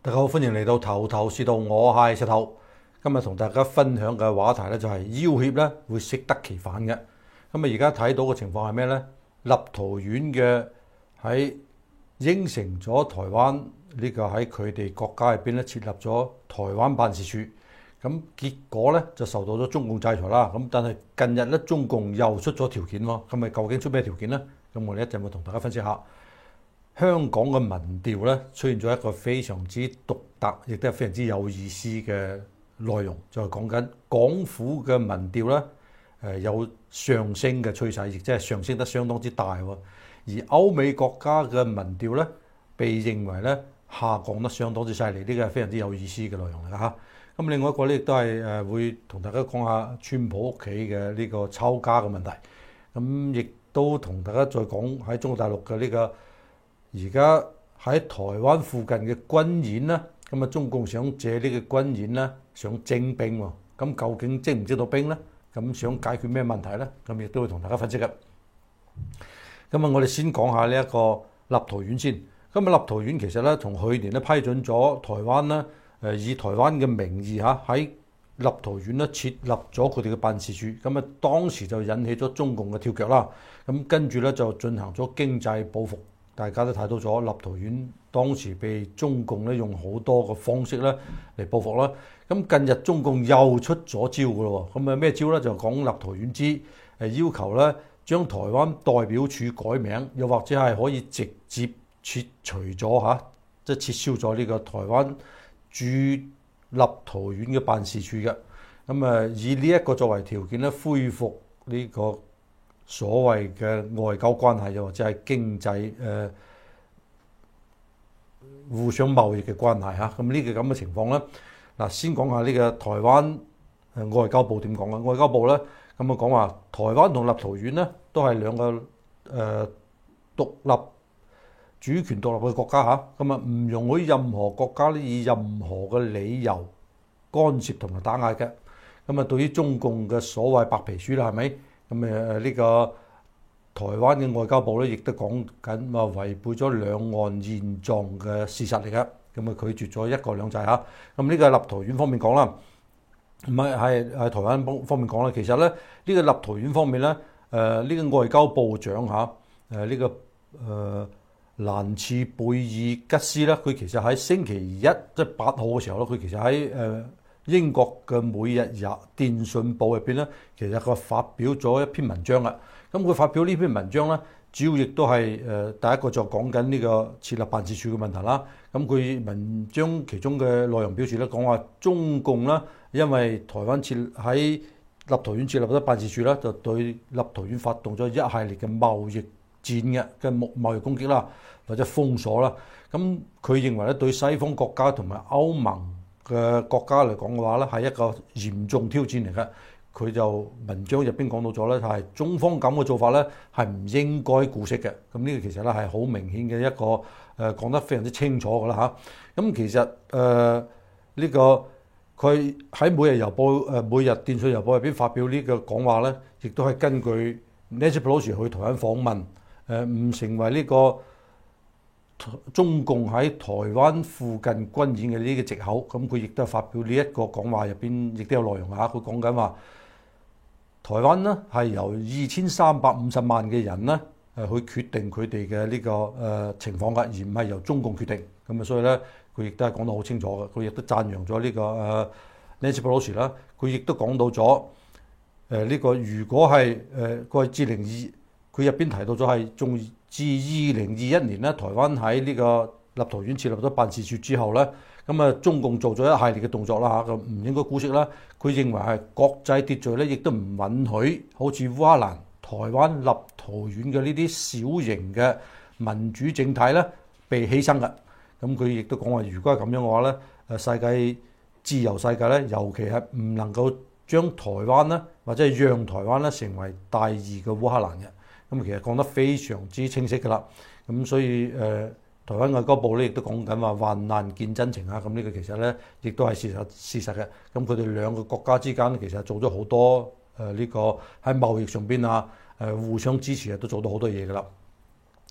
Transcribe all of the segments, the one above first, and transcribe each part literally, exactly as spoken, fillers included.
大家好，歡迎嚟到頭頭是道，我係石頭。今日同大家分享嘅話題咧就係要挾咧會適得其反嘅。咁啊，而家睇到嘅情況係咩呢？立陶宛嘅喺應承咗台灣呢個喺佢哋國家入邊咧設立咗台灣辦事處，咁結果咧就受到咗中共制裁啦。咁但係近日咧中共又出咗條件喎，咁咪究竟出咩條件呢？咁我哋一陣會同大家分析下。香港嘅民調咧出現咗一個非常之獨特，亦都係非常之有意思嘅內容，就係講緊港府嘅民調咧，誒有上升嘅趨勢，亦即係上升得相當之大喎。而歐美國家嘅民調咧，被認為咧下降得相當之犀利，呢個係非常之有意思嘅內容嚟㗎嚇。咁另外一個咧亦都係誒會同大家講下川普屋企嘅呢個抄家嘅問題，咁亦都同大家再講喺中國大陸嘅呢個。而家喺台灣附近嘅軍演咧，咁啊中共想借呢個軍演咧，想徵兵喎。咁究竟徵唔徵到兵咧？咁想解決咩問題咧？咁亦都會同大家分析嘅。咁啊，我哋先講下呢一個立陶宛先。咁啊，立陶宛其實咧，從去年咧批准咗台灣咧，誒以台灣嘅名義嚇喺立陶宛咧設立咗佢哋嘅辦事處。咁啊，當時就引起咗中共嘅跳腳啦。咁跟住咧就進行咗經濟報復。大家都睇到咗，立陶宛當時被中共咧用好多個方式咧嚟報復啦。咁近日中共又出咗招㗎咯。咁啊咩招咧？就講立陶宛之誒要求咧將台灣代表處改名，又或者係可以直接撤除咗嚇，即係撤銷咗呢個台灣駐立陶宛嘅辦事處嘅。咁啊以呢一個作為條件咧，恢復呢個所謂嘅外交關係，又或者係經濟誒、呃、互相貿易嘅關係嚇，咁呢個咁嘅情況咧，嗱先講下呢個台灣誒外交部點講啊？外交部咧咁啊講話，台灣同立陶宛咧都係兩個誒、呃、獨立主權獨立嘅國家嚇，咁啊唔容許任何國家咧以任何嘅理由干涉同埋打壓嘅。咁啊對於中共嘅所謂白皮書啦，係咪？咁誒呢個台灣嘅外交部咧，亦都講緊話違背咗兩岸現狀嘅事實嚟嘅，咁啊拒絕咗一國兩制嚇。咁呢個係立陶宛方面講啦，唔係係係台灣方方面講啦。其實咧呢、呢個立陶宛方面咧，誒、呃、呢、呢個外交部長嚇，誒、呃、呢、呢個誒、呃、蘭茨貝爾吉斯咧，佢其實喺星期一即係八號嘅時候咧，佢其實喺誒。呃英國嘅每日日電訊報入邊咧，其實佢發表咗一篇文章啦。咁佢發表呢篇文章咧，主要亦都係誒第一個就講緊呢個設立辦事處嘅問題啦。咁佢文章其中嘅內容表示咧，講話中共啦，因為台灣設喺立陶宛設立咗辦事處啦，就對立陶宛發動咗一系列嘅貿易戰嘅嘅貿易攻擊啦，或者封鎖啦。咁佢認為咧，對西方國家同埋歐盟嘅國家嚟講嘅話咧，係一個嚴重挑戰嚟嘅。佢就文章入邊講到咗咧，係中方咁嘅做法咧，係唔應該姑息嘅。咁呢個其實咧係好明顯嘅一個誒、呃、講得非常之清楚㗎啦嚇。咁其實誒呢、呃這個佢喺每日郵報誒每日電訊郵報入邊發表呢個講話咧，亦都係根據 Nancy Pelosi 去台灣訪問，誒、呃、唔成為呢、這個中共喺台灣附近軍演嘅呢個藉口。咁佢亦都係發表呢一個講話入邊，亦都有內容嚇。佢講緊話，台灣呢係由二千三百五十萬嘅人呢誒去決定佢哋嘅呢個誒、呃、情況㗎，而唔係由中共決定。咁啊，所以咧佢亦都係講得好清楚嘅。佢亦都讚揚咗呢個誒 Nancy Pelosi 啦。佢亦都講到咗誒呢個，如果係誒個至零二，佢入邊提到咗係仲。自二零二一年咧，台灣喺呢個立陶宛設立咗辦事處之後咧，咁啊中共做咗一系列嘅動作啦嚇，咁唔應該姑息啦。佢認為係國際秩序咧，亦都唔允許好似烏克蘭、台灣、立陶宛嘅呢啲小型嘅民主政體咧被犧牲嘅。咁佢亦都講話，如果係咁樣嘅話咧，誒世界自由世界咧，尤其係唔能夠將台灣咧，或者係讓台灣咧成為第二嘅烏克蘭嘅。咁其實講得非常之清晰㗎啦，咁所以誒、呃、台灣外交部咧亦都講緊話患難見真情啊，咁呢個其實咧亦都係事實事實嘅。咁佢哋兩個國家之間其實做咗好多誒呢、呃這個喺貿易上邊啊誒互相支持啊，都做到好多嘢㗎啦。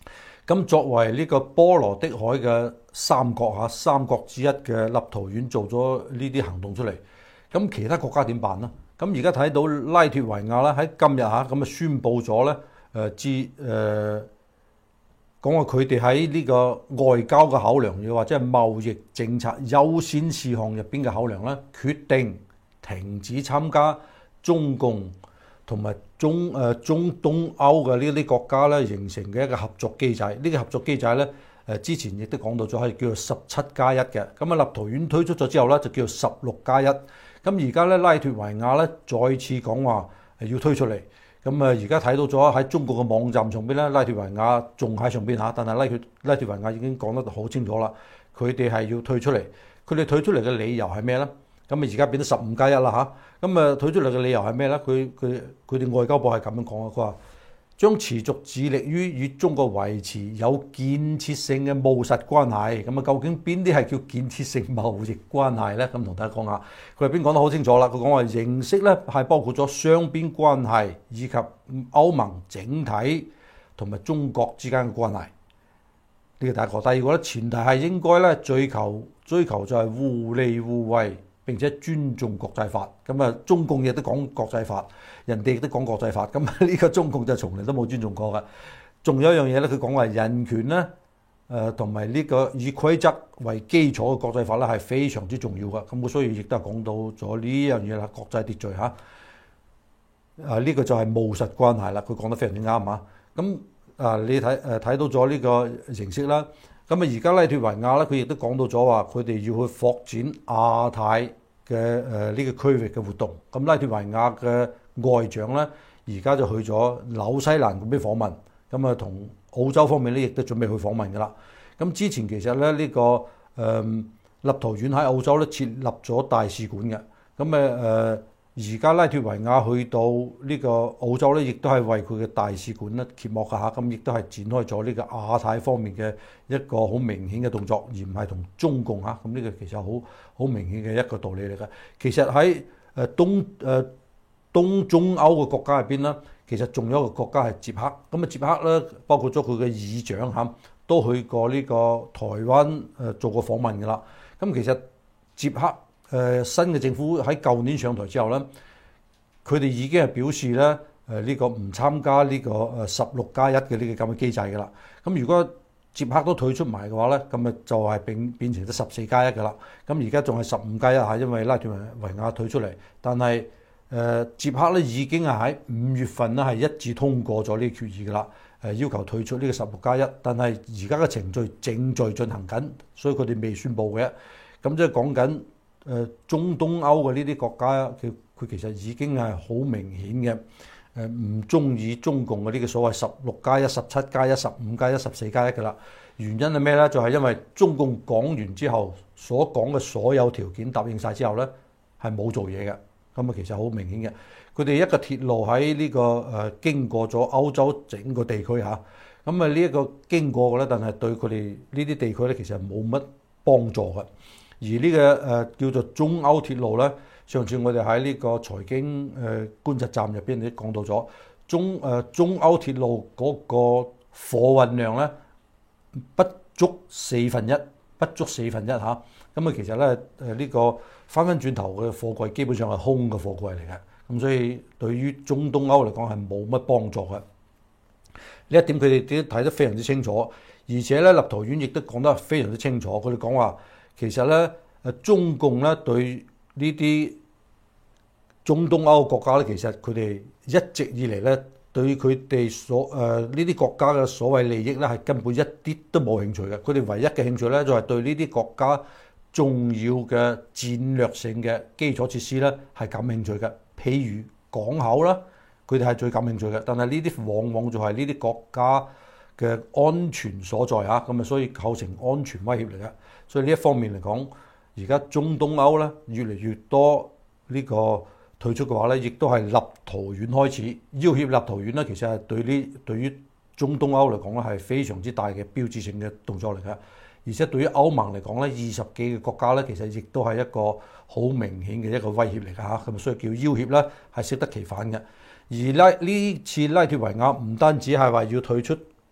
咁作為呢個波羅的海嘅三國嚇三國之一嘅立陶宛做咗呢啲行動出嚟，咁其他國家點辦呢？咁而家睇到拉脫維亞咧喺今日嚇咁啊宣布咗咧誒至誒講話佢哋喺呢個外交嘅考量，又或者係貿易政策優先事項入邊嘅考量咧，決定停止參加中共同埋中誒、呃、中東歐嘅呢啲國家咧形成嘅一個合作機制。呢、這個合作機制咧誒之前亦都講到咗係叫做十七加一嘅。咁啊立陶宛推出咗之後咧就叫做十六加一。咁而家咧拉脫維亞咧再次講話要推出嚟。咁啊而家睇到咗喺中國嘅網站上邊咧，拉脫維亞仲喺上邊嚇，但係拉脫拉脫維亞已經講得好清楚啦，佢哋係要退出嚟。佢哋退出嚟嘅理由係咩咧？咁啊而家變咗十五加一啦嚇。咁啊退出嚟嘅理由係咩咧？佢佢佢哋外交部係咁樣講啊，佢話將持續致力於與中國維持有建設性嘅務實關係。咁啊究竟邊啲係叫建設性貿易關係咧？咁同大家講下，佢入邊講得好清楚啦。佢講話形式咧係包括咗雙邊關係以及歐盟整體同埋中國之間嘅關係。呢個第一個。第二個咧，前提係應該咧追求追求就係互利互惠，並且尊重國際法。咁啊，中共亦都講國際法，人哋亦都講國際法。咁呢個中共就從嚟都冇尊重過嘅。仲有一樣嘢咧，佢講話人權咧，誒同埋呢個以規則為基礎嘅國際法咧係非常之重要嘅。咁所以亦都係講到咗呢樣嘢啦，國際秩序嚇。啊，呢、這個就係務實關係啦。佢講得非常之啱啊。咁啊，你睇誒睇到咗呢個形式啦。咁啊，而家拉脫維亞咧，佢亦都講到咗話，佢哋要去發展亞太嘅誒呢個區域嘅活動。咁拉脫維亞嘅外長咧，而家就去咗紐西蘭嗰邊訪問。咁啊，同澳洲方面咧，亦都準備去訪問噶啦。咁之前其實咧，呢、這個誒、呃、立陶宛喺澳洲咧設立咗大使館嘅。咁誒誒。呃而家拉脫維亞去到呢個澳洲咧，亦都係為佢嘅大使館咧揭幕嘅嚇，咁亦都係展開咗呢個亞太方面嘅一個好明顯嘅動作，而唔係同中共嚇。咁呢個其實好好明顯嘅一個道理嚟嘅。其實喺誒東誒東中歐嘅國家入邊咧，其實仲有一個國家係捷克。咁啊，捷克咧包括咗佢嘅議長嚇，都去過呢個台灣誒做過訪問㗎啦。咁其實捷克誒、呃、新嘅政府喺舊年上台之後咧，佢哋已經係表示咧誒呢、呃這個唔參加呢個誒十六加一嘅呢個咁嘅機制㗎啦。咁如果捷克都退出埋嘅話咧，咁咪就係變變成咗十四加一㗎啦。咁而家仲係十五加一嚇，因為拉脫維亞退出嚟。但係誒捷克咧已經係喺五月份咧係一致通過咗呢個決議㗎啦。誒要求退出呢個十六加一，但係而家嘅程序正在進行緊，所以佢哋未宣佈嘅。咁即係講緊。誒中東歐嘅呢啲國家，佢佢其實已經係好明顯嘅誒唔中意中共嘅呢個所謂十六加一、十七加一、十五加一、十四加一嘅啦。原因係咩咧？就係因為中共講完之後所講嘅所有條件答應晒之後咧，係冇做嘢嘅。咁啊，其實好明顯嘅。佢哋一個鐵路喺呢個誒經過咗歐洲整個地區嚇，咁啊呢一個經過嘅咧，但係對佢哋呢啲地區咧，其實冇乜幫助嘅。而呢個誒叫做中歐鐵路咧，上次我哋喺呢個財經誒觀察站入邊都講到咗，中誒中歐鐵路嗰個貨運量咧不足四分一，不足四分一嚇。咁啊，其實咧誒呢個翻翻轉頭嘅貨櫃基本上係空嘅貨櫃嚟嘅，咁所以對於中東歐嚟講係冇乜幫助嘅。呢一點佢哋都睇得非常之清楚，而且咧立陶宛亦都講得非常之清楚，佢哋講話。其實咧，誒中共咧對呢啲中東歐國家咧，其實佢哋一直以嚟咧對佢哋所誒呢啲國家嘅所謂利益咧，係根本一啲都冇興趣嘅。佢哋唯一嘅興趣咧，就係對呢啲國家重要嘅戰略性嘅基礎設施咧係感興趣嘅。譬如港口啦，佢哋係最感興趣嘅。但係呢啲往往就係呢啲國家嘅安全所在嚇，咁啊，所以構成安全威脅嚟嘅。所以呢一方面嚟講，而家中東歐咧越嚟越多呢個退出嘅話咧，亦都係立陶宛開始要挾立陶宛咧。其實係對呢對於中東歐嚟講咧係非常之大嘅標誌性嘅動作嚟嘅。而且對於歐盟嚟講咧，二十幾個國家咧，其實亦都係一個好明顯嘅一個威脅嚟㗎嚇。咁所以叫要挾咧係適得其反嘅。而拉呢次拉脫維亞唔單止係話要退出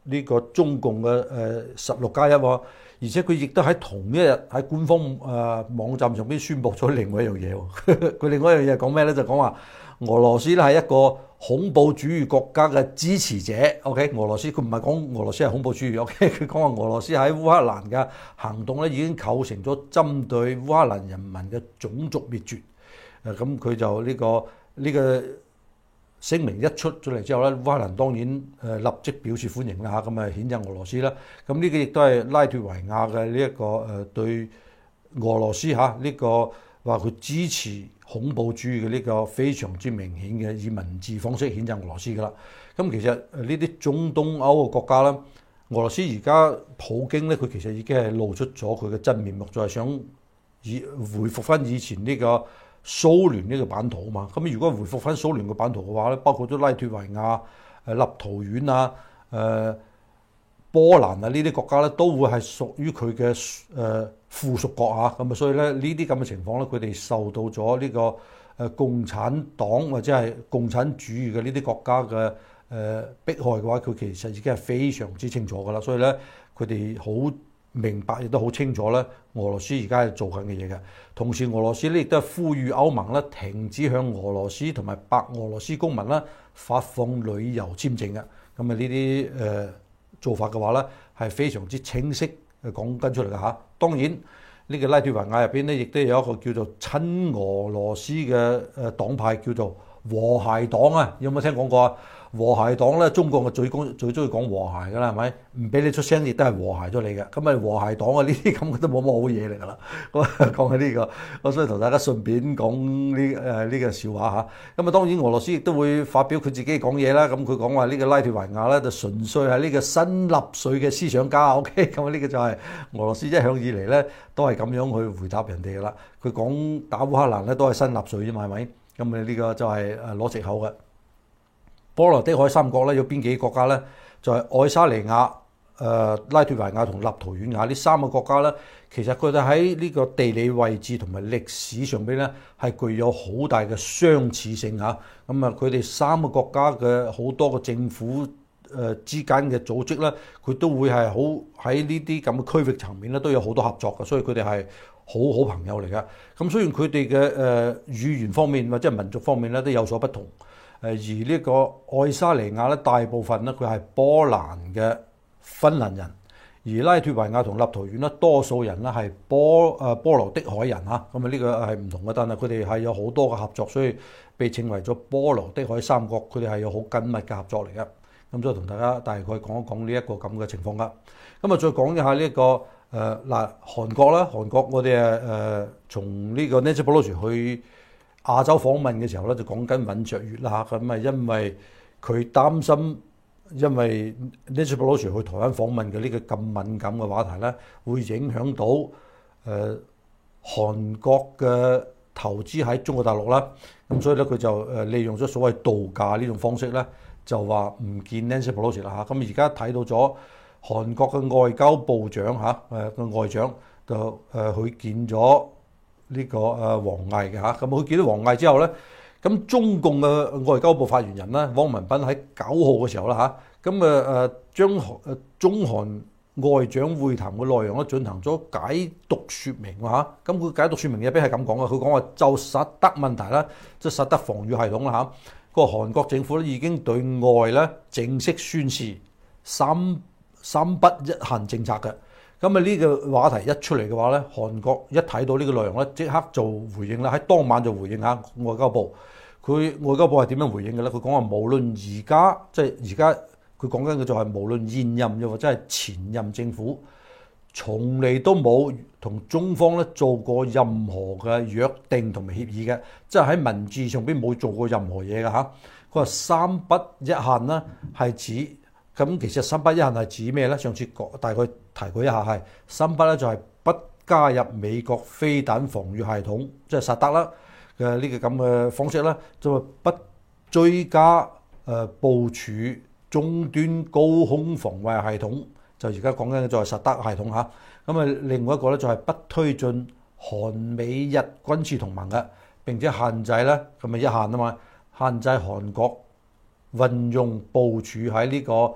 呢個中共嘅誒十六加一喎，而且佢亦都喺同一日喺官方誒、呃、網站上邊宣布咗另外一樣嘢喎。佢另外一樣嘢講咩咧？就講話俄羅斯咧係一個恐怖主義國家嘅支持者。OK， 俄羅斯佢唔係講俄羅斯係恐怖主義。OK， 佢講話俄羅斯喺烏克蘭嘅行動咧已經構成咗針對烏克蘭人民嘅種族滅絕。誒咁佢就呢、呢個呢、呢個聲明一出咗嚟之後咧，烏克蘭當然誒立即表示歡迎啦嚇，咁啊譴責俄羅斯啦。咁呢個亦都係拉脫維亞嘅呢一個誒對俄羅斯嚇呢個話佢支持恐怖主義嘅呢個非常之明顯嘅以文字方式譴責俄羅斯噶啦。咁其實呢啲中東歐嘅國家啦，俄羅斯而家普京咧，佢其實已經係露出咗佢嘅真面目，就係想以回復翻以前呢個蘇聯呢個版圖啊嘛。咁如果回復翻蘇聯嘅版圖嘅話咧，包括咗拉脫維亞、誒立陶宛啊、誒波蘭啊呢啲國家咧，都會係屬於佢嘅誒附屬國啊。咁啊，所以咧呢啲咁嘅情況咧，佢哋受到咗呢個誒共產黨或者係共產主義嘅呢啲國家嘅誒迫害嘅話，佢其實已經係非常之清楚噶啦。所以咧，佢哋好明白亦都好清楚咧，俄羅斯而家係做緊嘅嘢嘅。同時，俄羅斯咧亦都係呼籲歐盟咧停止向俄羅斯同埋白俄羅斯公民咧發放旅遊簽證嘅。咁啊，呢啲誒做法嘅話咧係非常之清晰誒講緊出嚟嘅嚇。當然呢個拉脫維亞入邊咧，亦都有一個叫做親俄羅斯嘅誒黨派，叫做和諧黨啊。有冇聽講過啊？和諧黨咧，中國嘅最講最中意講和諧㗎啦，係咪？唔俾你出聲，亦都係和諧咗你嘅。咁啊，和諧黨啊，呢啲咁嘅都冇乜好嘢嚟㗎啦。咁講起呢個，我所以同大家順便講呢誒呢個笑話嚇。咁啊，當然俄羅斯亦都會發表佢自己講嘢啦。咁佢講話呢個拉脫維亞咧就純粹係呢個新納粹嘅思想家。OK，咁啊呢個就係俄羅斯一向以嚟咧都係咁樣去回答人哋㗎啦。佢講打烏克蘭咧都係新納粹啫嘛，係咪？咁啊呢個就係誒攞藉口嘅。波羅的海三國咧有邊幾個國家咧？就係、是、愛沙尼亞、誒、呃、拉脫維亞同立陶宛亞呢三個國家咧。其實佢哋喺呢個地理位置同埋歷史上邊咧係具有好大嘅相似性嚇。咁啊，佢哋三個國家嘅好多個政府誒之間嘅組織咧，佢都會係好喺呢啲咁嘅區域層面咧都有好多合作嘅，所以佢哋係好好朋友嚟㗎。咁雖然佢哋嘅誒語言方面或者民族方面咧都有所不同。誒而呢個愛沙尼亞咧，大部分咧佢係波蘭嘅芬蘭人，而拉脫維亞同立陶宛咧，多數人咧係波誒波羅的海人嚇。咁啊呢個係唔同嘅，但係佢哋係有好多嘅合作，所以被稱為咗波羅的海三國。佢哋係有好緊密嘅合作嚟嘅。咁所以同大家大概講一講呢一個咁嘅情況啦。咁啊再講一下呢、這個誒嗱、呃、韓國啦，韓國我哋誒誒從呢個 Nancy Pelosi 去亞洲訪問嘅時候咧，就講緊尹錫悅啦嚇。咁啊，因為佢擔心，因為 Nancy Pelosi 去台灣訪問嘅呢個咁敏感嘅話題咧，會影響到誒、呃、韓國嘅投資喺中國大陸啦。咁所以咧，佢就誒利用咗所謂度假呢種方式咧，就話唔見 Nancy Pelosi 啦嚇。咁而家睇到咗韓國嘅外交部長嚇誒個外長就誒去見咗呢個誒王毅嘅嚇。咁佢見到王毅之後咧，咁中共嘅外交部發言人咧，汪文斌喺九號嘅時候啦嚇，咁誒誒將誒中韓外長會談嘅內容咧進行咗解讀説明嚇。咁佢解讀説明入邊係咁講嘅，佢講話就實德問題啦，即係實德防禦系統啦嚇。個韓國政府咧已經對外咧正式宣示三三不一限政策嘅。咁啊呢個話題一出嚟嘅話咧，韓國一睇到呢個內容咧，即刻就回應啦。喺當晚就回應下外交部。佢外交部係點樣回應嘅咧？佢講話無論而家即係而家佢講緊嘅就係無論現任又或者係前任政府，從嚟都冇同中方咧做過任何嘅約定同埋協議嘅，即係喺文字上邊冇做過任何嘢嘅嚇。佢話三不一限啦，係指。咁其實三不一限係指咩咧？上次大概提過一下，係三不咧就係不加入美國飛彈防禦系統，即係薩德啦嘅呢個咁嘅方式咧，就係不追加誒部署終端高空防衛系統，就而家講緊嘅就係薩德系統嚇。咁啊，另外一個咧就係不推進韓美日軍事同盟嘅，並且限制咧咁咪一限啊嘛，限制韓國運用部署喺呢個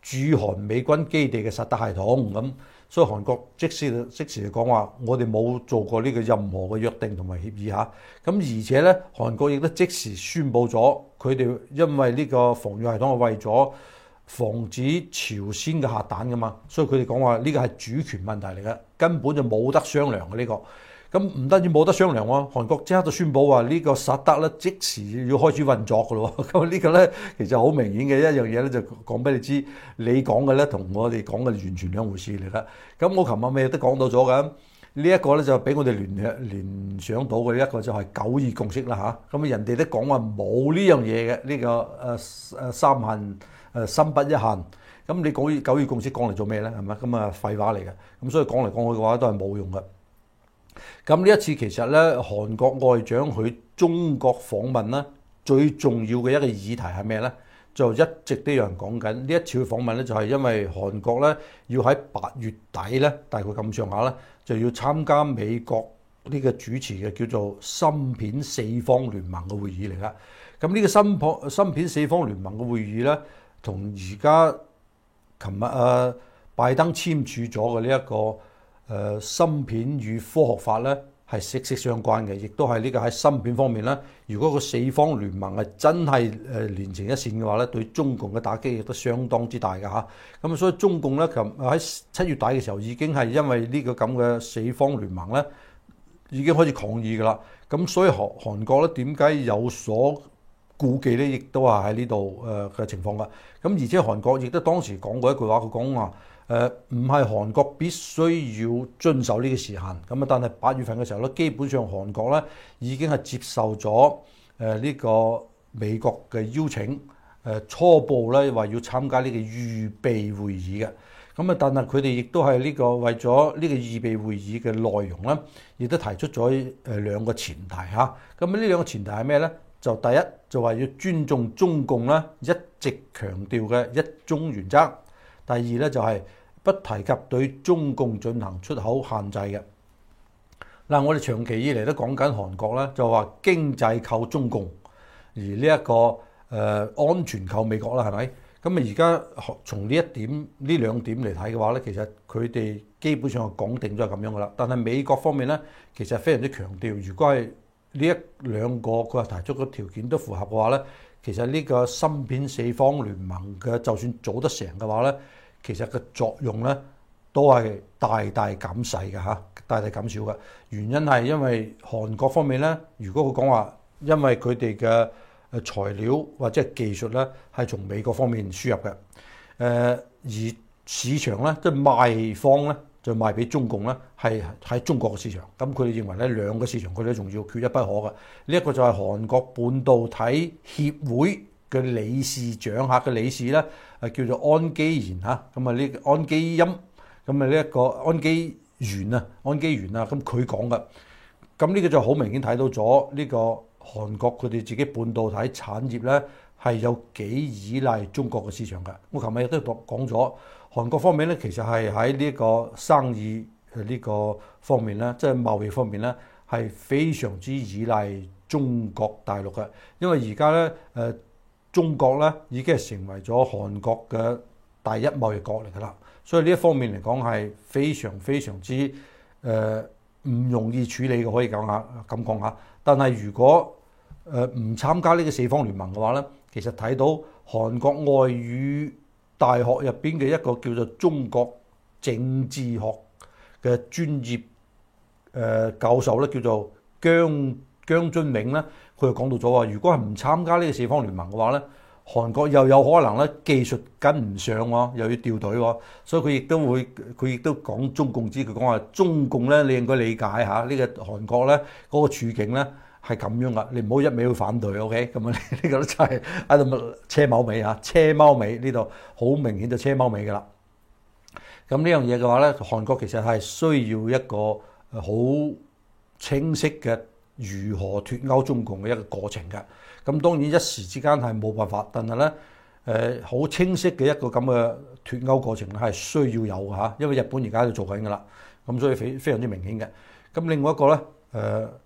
駐韓美軍基地嘅薩德系統咁。所以韓國即時即時就講話，我哋冇做過呢個任何嘅約定同埋協議嚇。咁而且咧，韓國亦都即時宣布咗，佢哋因為呢個防禦系統係為咗防止朝鮮嘅核彈噶嘛，所以佢哋講話呢個係主權問題嚟嘅，根本就冇得商量嘅呢個。咁唔單止冇得商量喎，韓國即刻就宣布話呢個薩德咧即時要開始運作㗎咯。咁呢個咧其實好明顯嘅一樣嘢咧，就講俾你知，你講嘅咧同我哋講嘅完全兩回事嚟㗎。咁我琴日咪都講到咗㗎，呢一個咧就俾我哋聯聯想到嘅一個就係九二共識啦嚇。咁人哋都講話冇呢樣嘢嘅，呢個誒誒三限誒心不一限。咁你講九二共識講嚟做咩咧？係咪咁啊廢話嚟嘅？咁所以講嚟講去嘅話都係冇用嘅。咁呢一次其實咧，韓國外長去中國訪問咧，最重要嘅一個議題係咩咧？就一直都有人講緊呢一次嘅訪問咧，就係因為韓國咧要喺八月底咧，大概咁上下咧，就要參加美國呢個主持嘅叫做芯片四方聯盟嘅會議嚟㗎。咁呢個芯片芯片四方聯盟嘅會議咧，同而家琴日啊拜登簽署咗嘅呢一個誒芯片與科學法咧係息息相關嘅，亦都係呢個喺芯片方面咧。如果個四方聯盟係真係誒連成一線嘅話咧，對中共嘅打擊亦都相當之大嘅嚇。咁所以中共咧，琴喺七月底嘅時候已經係因為呢個咁嘅四方聯盟咧，已經開始抗議㗎啦。咁所以韓韓國咧點解有所顧忌咧，亦都係喺呢度誒嘅情況㗎。咁而且韓國亦都當時講過一句話，佢講話。誒唔係韓國必須要遵守呢個時限，咁啊，但係八月份嘅時候咧，基本上韓國咧已經係接受咗誒呢個美國嘅邀請，誒初步咧話要參加呢個預備會議嘅，咁啊，但係佢哋亦都係呢個為咗呢個預備會議嘅內容咧，亦都提出咗誒兩個前提嚇。咁呢兩個前提係咩咧？就第一就話要尊重中共咧一直強調嘅一中原則，第二咧就係不提及對中共進行出口限制嘅。嗱，我哋長期以嚟都講緊韓國咧，就話經濟靠中共，而呢、這、一個誒、呃、安全靠美國啦，係咪？咁啊，而家從呢一點呢兩點嚟睇嘅話咧，其實佢哋基本上係講定咗係咁樣噶啦。但係美國方面咧，其實非常之強調，如果係呢一兩個佢話提出嘅條件都符合嘅話咧，其實呢個芯片四方聯盟嘅就算做得成嘅話咧，其實個作用咧都係大大減細嘅嚇，大大減少嘅。原因係因為韓國方面咧，如果佢講話，因為佢哋嘅誒材料或者係技術咧係從美國方面輸入嘅，誒而市場咧即係賣方咧就賣俾中共咧係喺中國嘅市場。咁佢哋認為咧兩個市場佢哋仲要缺一不可嘅。呢、這、一個就係韓國半導體協會嘅理事長嚇嘅理事咧，誒叫做安基賢嚇，咁啊呢個安基欽，咁啊呢一個安基元啊，安基元啊，咁佢講嘅，咁呢個就好明顯睇到咗呢個韓國佢哋自己半導體產業咧係有幾依賴中國嘅市場嘅。我琴日亦都講咗，韓國方面咧其實係喺呢個生意呢個方面咧，即係貿易方面咧係非常之依賴中國大陸嘅，因為而家咧誒。中國咧已經係成為咗韓國嘅第一貿易國嚟㗎啦，所以呢一方面嚟講係非常非常之誒唔、呃、容易處理嘅，可以講下咁講下。但係如果誒唔、呃、參加呢個四方聯盟嘅話咧，其實睇到韓國外語大學入邊嘅一個叫做中國政治學嘅專業誒、呃、教授咧，叫做姜姜津銘咧。佢又講到咗話，如果係唔參加呢個四方聯盟嘅話咧，韓國又有可能咧技術跟唔上喎，又要掉隊喎，所以佢亦都會，佢亦都講中共知，佢講話中共咧，你應該理解下呢個韓國咧嗰個處境咧係咁樣噶，你唔好一味去反對 ，OK？咁啊呢個都真係喺度車貓尾嚇，車貓尾呢度好明顯就車貓尾噶啦。咁呢樣嘢嘅話咧，韓國其實係需要一個好清晰嘅如何脱歐中共嘅一個過程嘅，咁當然一時之間係冇辦法，但係咧誒好清晰嘅一個咁嘅脱歐過程咧係需要有嘅嚇，因為日本而家喺度做緊㗎啦，咁所以非非常之明顯嘅。咁另外一個咧誒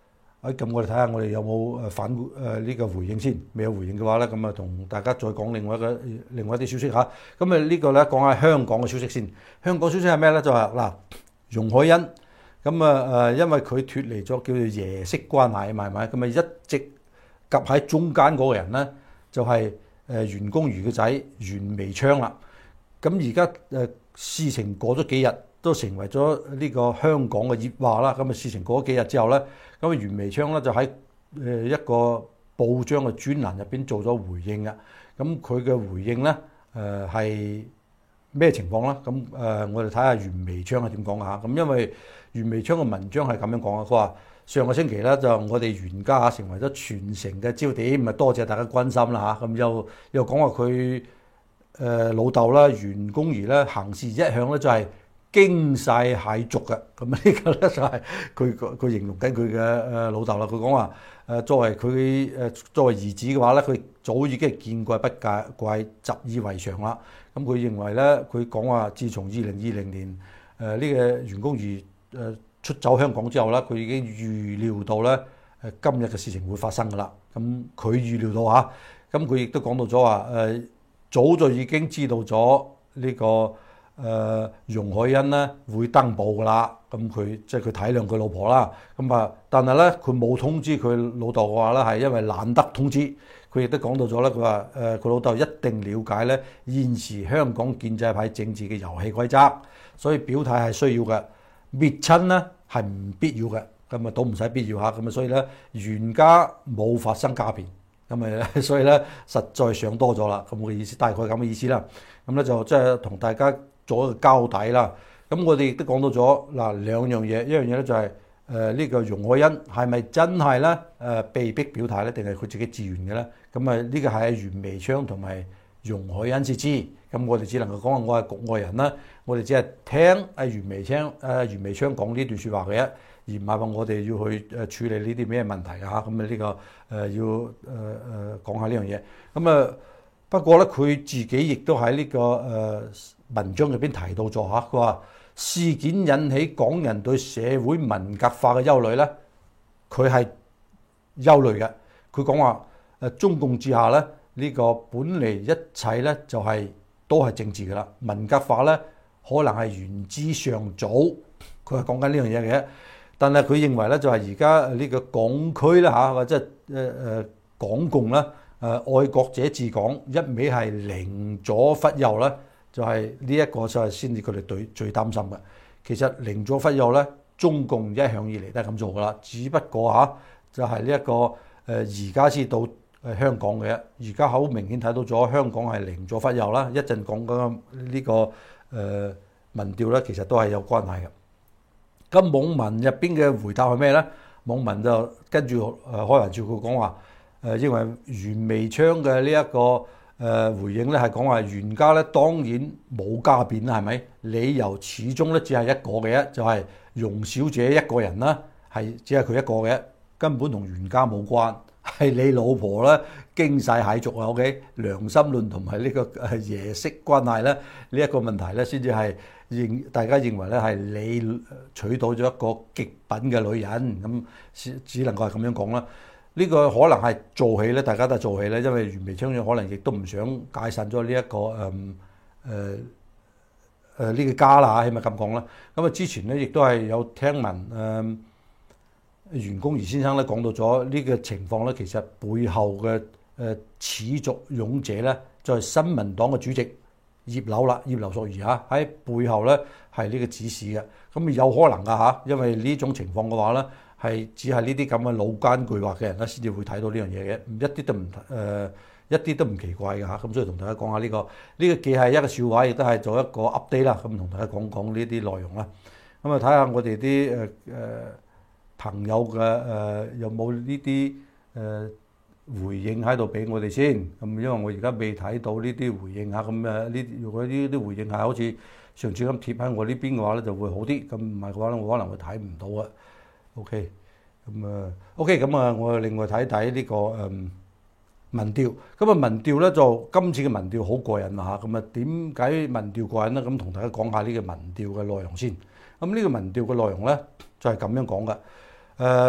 咁我哋睇下我哋有冇誒反誒呢個回應先。未有回應嘅話咧，咁啊同大家再講另外一個另外一啲消息嚇。咁啊呢個咧講下香港嘅消息先。香港消息係咩咧？就係嗱，容海恩咁啊誒，因為佢脫離咗叫做爺媳關係，係咪？咁啊一直夾喺中間嗰個人咧，就係誒袁弓夷嘅仔袁彌昌啦。咁而家誒事情過咗幾日，都成為咗呢個香港嘅熱話啦。咁啊事情過咗幾日之後咧，咁啊袁彌昌咧就喺誒一個報章嘅專欄入邊做咗回應嘅。咁佢嘅回應咧誒係咩情況咧？咁誒我哋睇下袁彌昌係點講嚇。咁因為袁彌昌嘅文章係咁樣講嘅，佢話上個星期咧就我哋袁家嚇成為咗全城嘅焦點，咪多謝大家關心啦嚇。咁又又講話佢。誒、呃、老豆啦，袁弓夷咧行事一向咧就係驚世駭俗嘅，咁呢個咧就係佢佢形容緊佢嘅誒老豆啦。佢講話誒作為佢誒作為兒子嘅話咧，佢早已經係見怪不怪，習以為常啦。咁佢認為咧，佢講話自從二零二零年誒呢、呃這個袁弓夷誒出走香港之後咧，佢已經預料到咧誒今日嘅事情會發生㗎啦。咁佢預料到嚇，咁佢亦都講到咗話誒。呃早就已經知道咗呢、這個誒、呃、容海恩咧會登報㗎啦，咁佢即係佢體諒佢老婆啦，咁啊，但係咧佢冇通知佢老豆嘅話咧，係因為懶得通知。佢亦都講到咗咧，佢話誒佢老豆一定了解咧現時香港建制派政治嘅遊戲規則，所以表態係需要嘅，滅親咧係唔必要嘅，咁啊都唔使必要嚇，咁啊所以咧袁家冇發生家變。咁咪所以咧，實在想多咗啦。咁嘅意思大概咁嘅意思啦。咁咧就即係同大家做一個交底啦。咁我哋亦都講到咗嗱兩樣嘢，一樣嘢咧就係誒呢個容海恩係咪真係咧誒被逼表態咧，定係佢自己自願嘅咧？咁啊呢個係袁彌昌同埋容海恩先知。咁我哋只能夠講話我係局外人啦。我哋只係聽阿袁彌昌誒袁彌昌講呢段説話嘅啫。而唔係話我哋要去誒處理呢啲咩問題㗎嚇，咁啊呢個誒、呃、要誒誒、呃、講下呢樣嘢。咁啊不過咧，佢自己亦都喺呢個誒、呃、文章入邊提到咗嚇，佢話事件引起港人對社會文革化嘅憂慮咧，佢係憂慮嘅。佢講話誒中共之下咧，呢、這個本嚟一切咧就係、是、都係政治㗎啦，文革化咧可能係言之尚早。佢係講緊呢樣嘢嘅。但係佢認為咧，就係而家呢個港區啦嚇，或者誒誒港共啦，誒愛國者治港，一味係寧左忽右咧，就係呢一個就係先至佢哋最最擔心嘅。其實寧左忽右咧，中共一向以嚟都係咁做噶啦，只不過嚇就係呢一個誒而家先到誒香港嘅，而家好明顯睇到咗香港係寧左忽右啦。一陣講緊呢個誒民調咧，其實都係有關係嘅。咁網民入邊嘅回答係咩咧？網民就跟住誒開玩笑，佢講話誒，因為袁彌昌嘅呢一個誒回應咧，係講話袁家咧當然冇家變啦，係咪？理由始終咧只係一個嘅啫，就係、是、容小姐一個人啦，係只係佢一個嘅，根本同袁家冇關，係你老婆咧驚世駭俗啊 ！OK， 良心論同埋呢個誒爺媳關係咧，呢、這、一個問題咧先至係。認大家認為咧係你娶到咗一個極品嘅女人，咁只只能夠係咁樣講啦。呢個可能係做戲咧，大家都係做戲咧，因為袁彌昌可能亦都唔想解散咗呢一個誒誒誒呢個家啦嚇，起碼咁講啦。咁啊之前咧亦都係有聽聞誒、呃、袁弓夷先生咧講到咗呢個情況咧，其實背後嘅誒始作俑者咧就係新民黨嘅主席。葉劉啦，葉劉淑儀嚇喺背後咧係呢個指使嘅，咁有可能噶嚇，因為呢種情況嘅話咧，係只係呢啲咁嘅老奸巨猾嘅人咧先至會睇到呢樣嘢嘅，一啲都唔誒、呃、一啲都唔奇怪嘅嚇，咁所以同大家講下呢個呢、呢個既係一個笑話，亦都係做一個 update 啦，咁同大家講講呢啲內容啦，咁啊睇下我哋啲誒誒朋友嘅誒、呃、有冇呢啲誒。呃回應喺度俾我哋先，咁因為我而家未睇到呢啲回應嚇，咁誒呢如果呢啲回應係好似上次咁貼喺我呢邊嘅話咧，就會好啲。咁唔係嘅話咧，我可能會睇唔到啊。OK，咁啊 OK，咁啊我另外睇睇呢個誒民調。咁啊民調咧就今次嘅民調好過癮啊嚇。咁啊點解民調過癮咧？咁同大家講下呢個民調嘅內容先。咁呢個民調嘅內容咧就係咁樣講嘅。誒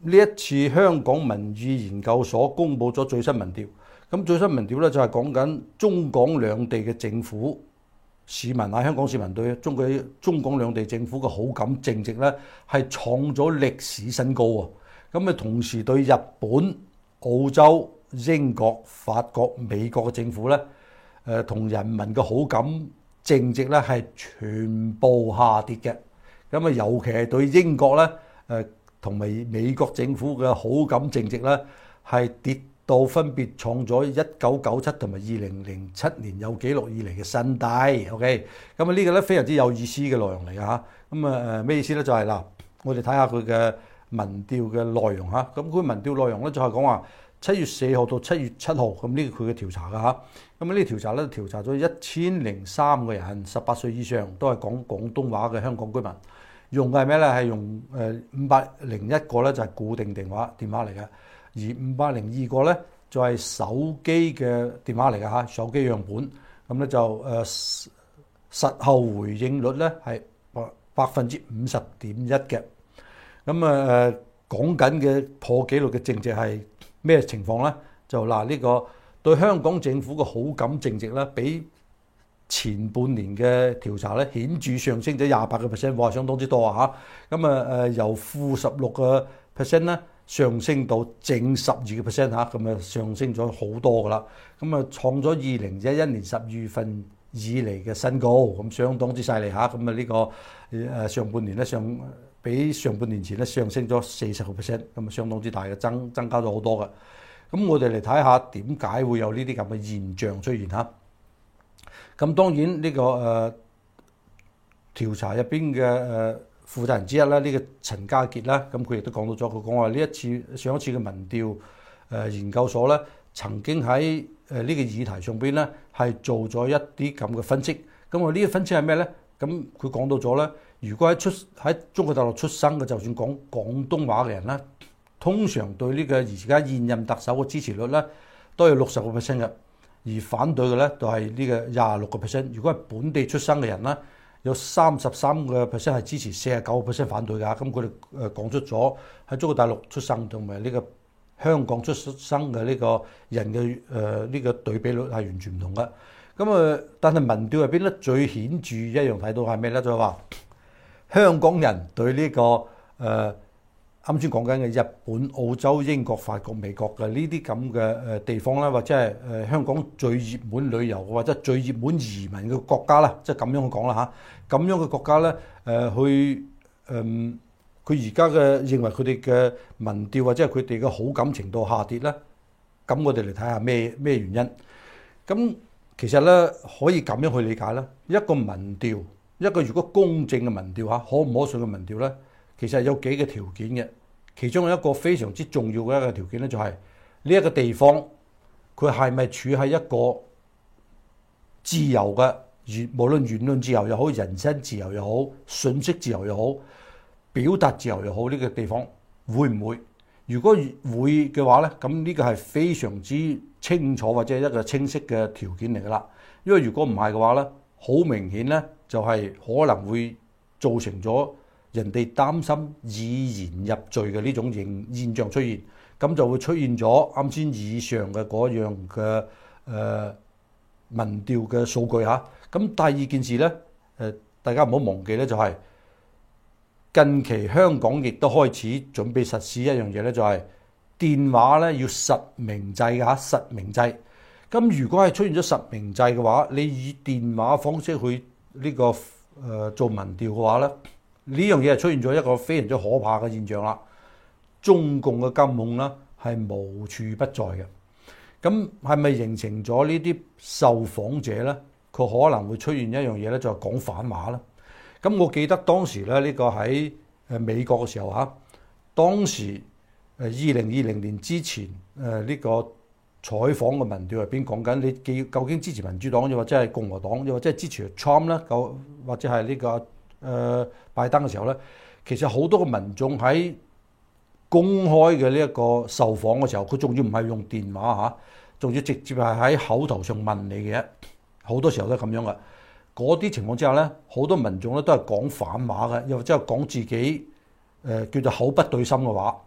呢一次香港民意研究所公布咗最新民調，咁最新民調咧就係講緊中港兩地嘅政府市民啊，香港市民對中嘅中港兩地政府嘅好感淨值咧係創咗歷史新高喎。咁啊，同時對日本、澳洲、英國、法國、美國嘅政府咧，誒同人民嘅好感淨值咧係全部下跌嘅。咁啊，尤其係對英國咧，誒同埋美國政府嘅好感淨值咧係跌到分別創咗一九九七同埋二零零七年有記錄以嚟嘅新低。OK，咁啊呢個咧非常之有意思嘅內容嚟㗎嚇。咁啊誒咩意思咧？就係嗱，我哋睇下佢嘅民調嘅內容嚇。咁佢民調內容咧就係講話七月四號到七月七號，咁呢個佢嘅調查㗎嚇。咁啊呢個調查咧調查咗一千零三個人，十八歲以上都係講廣東話嘅香港居民。用嘅係咩咧？係用誒五百零一個咧，就係固定電話電話嚟嘅，而五百零二個咧就係手機嘅電話嚟嘅嚇，手機樣本。咁咧就誒實後回應率咧係百百分之五十點一嘅。咁啊誒講緊嘅破紀錄嘅淨值係咩情況咧？就嗱呢個對香港政府嘅好感淨值咧，比前半年嘅調查咧顯著上升咗廿八個 percent， 哇，相當之多啊嚇！咁啊誒由負十六個 percent 咧上升到正十二個 percent 嚇，咁啊上升咗好多噶啦，咁啊創咗二零一一年十二月份以嚟嘅新高，咁相當之犀利嚇！咁啊呢個誒上半年咧上比上半年前咧上升咗四十個 percent， 咁啊相當之大嘅增增加咗好多嘅。咁我哋嚟睇下點解會有呢啲咁嘅現象出現嚇。咁當然呢、這個誒、呃、調查入邊嘅誒負責人之一咧，呢、這個陳家傑啦，咁佢亦都講到咗，佢講話呢一次上一次嘅民調誒、呃、研究所咧，曾經喺誒呢個議題上邊咧係做咗一啲咁嘅分析。咁我呢個分析係咩咧？咁佢講到咗咧，如果喺出喺中國大陸出生嘅，就算講廣東話嘅人咧，通常對呢個而家現任特首嘅支持率咧都有六十個 percent 嘅。而反對嘅咧，就係呢個廿六個 percent。如果係本地出生嘅人咧，有三十三個 percent 係支持，四十九個 percent 反對㗎。咁佢哋誒講出咗喺中國大陸出生同埋呢個香港出生嘅呢個人嘅誒呢個對比率係完全唔同嘅。咁啊，但係民調入邊咧最顯著一樣睇到係咩咧？就係話香港人對呢個誒。呃啱先講緊嘅日本、澳洲、英國、法國、美國嘅呢啲咁嘅誒地方啦，或者係誒香港最熱門旅遊或者最熱門移民嘅國家啦，即係咁樣去講啦嚇。咁樣嘅國家咧，誒去誒佢而家嘅認為佢哋嘅民調或者係佢哋嘅好感程度下跌咧，咁我哋嚟睇下咩咩原因。咁其實咧可以咁樣去理解啦，一個民調，一個如果公正嘅民調嚇，可唔可信嘅民調咧？其實有幾個條件嘅，其中有一個非常之重要嘅一個條件咧，就係呢一個地方佢係咪處喺一個自由嘅，無論言論自由又好、人身自由又好、信息自由又好、表達自由又好，呢個地方會唔會？如果會嘅話咧，咁呢個係非常之清楚或者係一個清晰嘅條件嚟噶啦。因為如果唔係嘅話咧，好明顯咧就係可能會造成咗人哋擔心以言入罪嘅呢種現現象出現，咁就會出現咗啱先以上嘅嗰樣嘅誒、呃、民調嘅數據嚇。咁第二件事咧，誒、呃、大家唔好忘記咧，就係、是、近期香港亦都開始準備實施一樣嘢咧，就係、是、電話咧要實名制嘅嚇，實名制。咁如果係出現咗實名制嘅話，你以電話方式去呢、這個誒、呃、做民調嘅話咧，呢樣嘢係出現咗一個非常之可怕嘅現象啦，中共嘅監控啦係無處不在嘅。咁係咪形成咗呢啲受訪者咧？佢可能會出現一樣嘢咧，就係講反話啦。咁我記得當時咧，呢個喺誒美國嘅時候嚇，當時誒二零二零年之前誒呢個採訪嘅民調入邊講緊，你既究竟支持民主黨，又或者係共和黨，又或者係支持 Trump 咧，夠或者係呢個誒、呃、拜登嘅時候咧，其實好多個民眾喺公開嘅呢一個受訪嘅時候，佢仲要唔係用電話嚇，仲要直接係喺口頭上問你嘅，好多時候都係咁樣嘅。嗰啲情況之下咧，好多民眾咧都係講反話嘅，又或者係講自己誒、呃、叫做口不對心嘅話。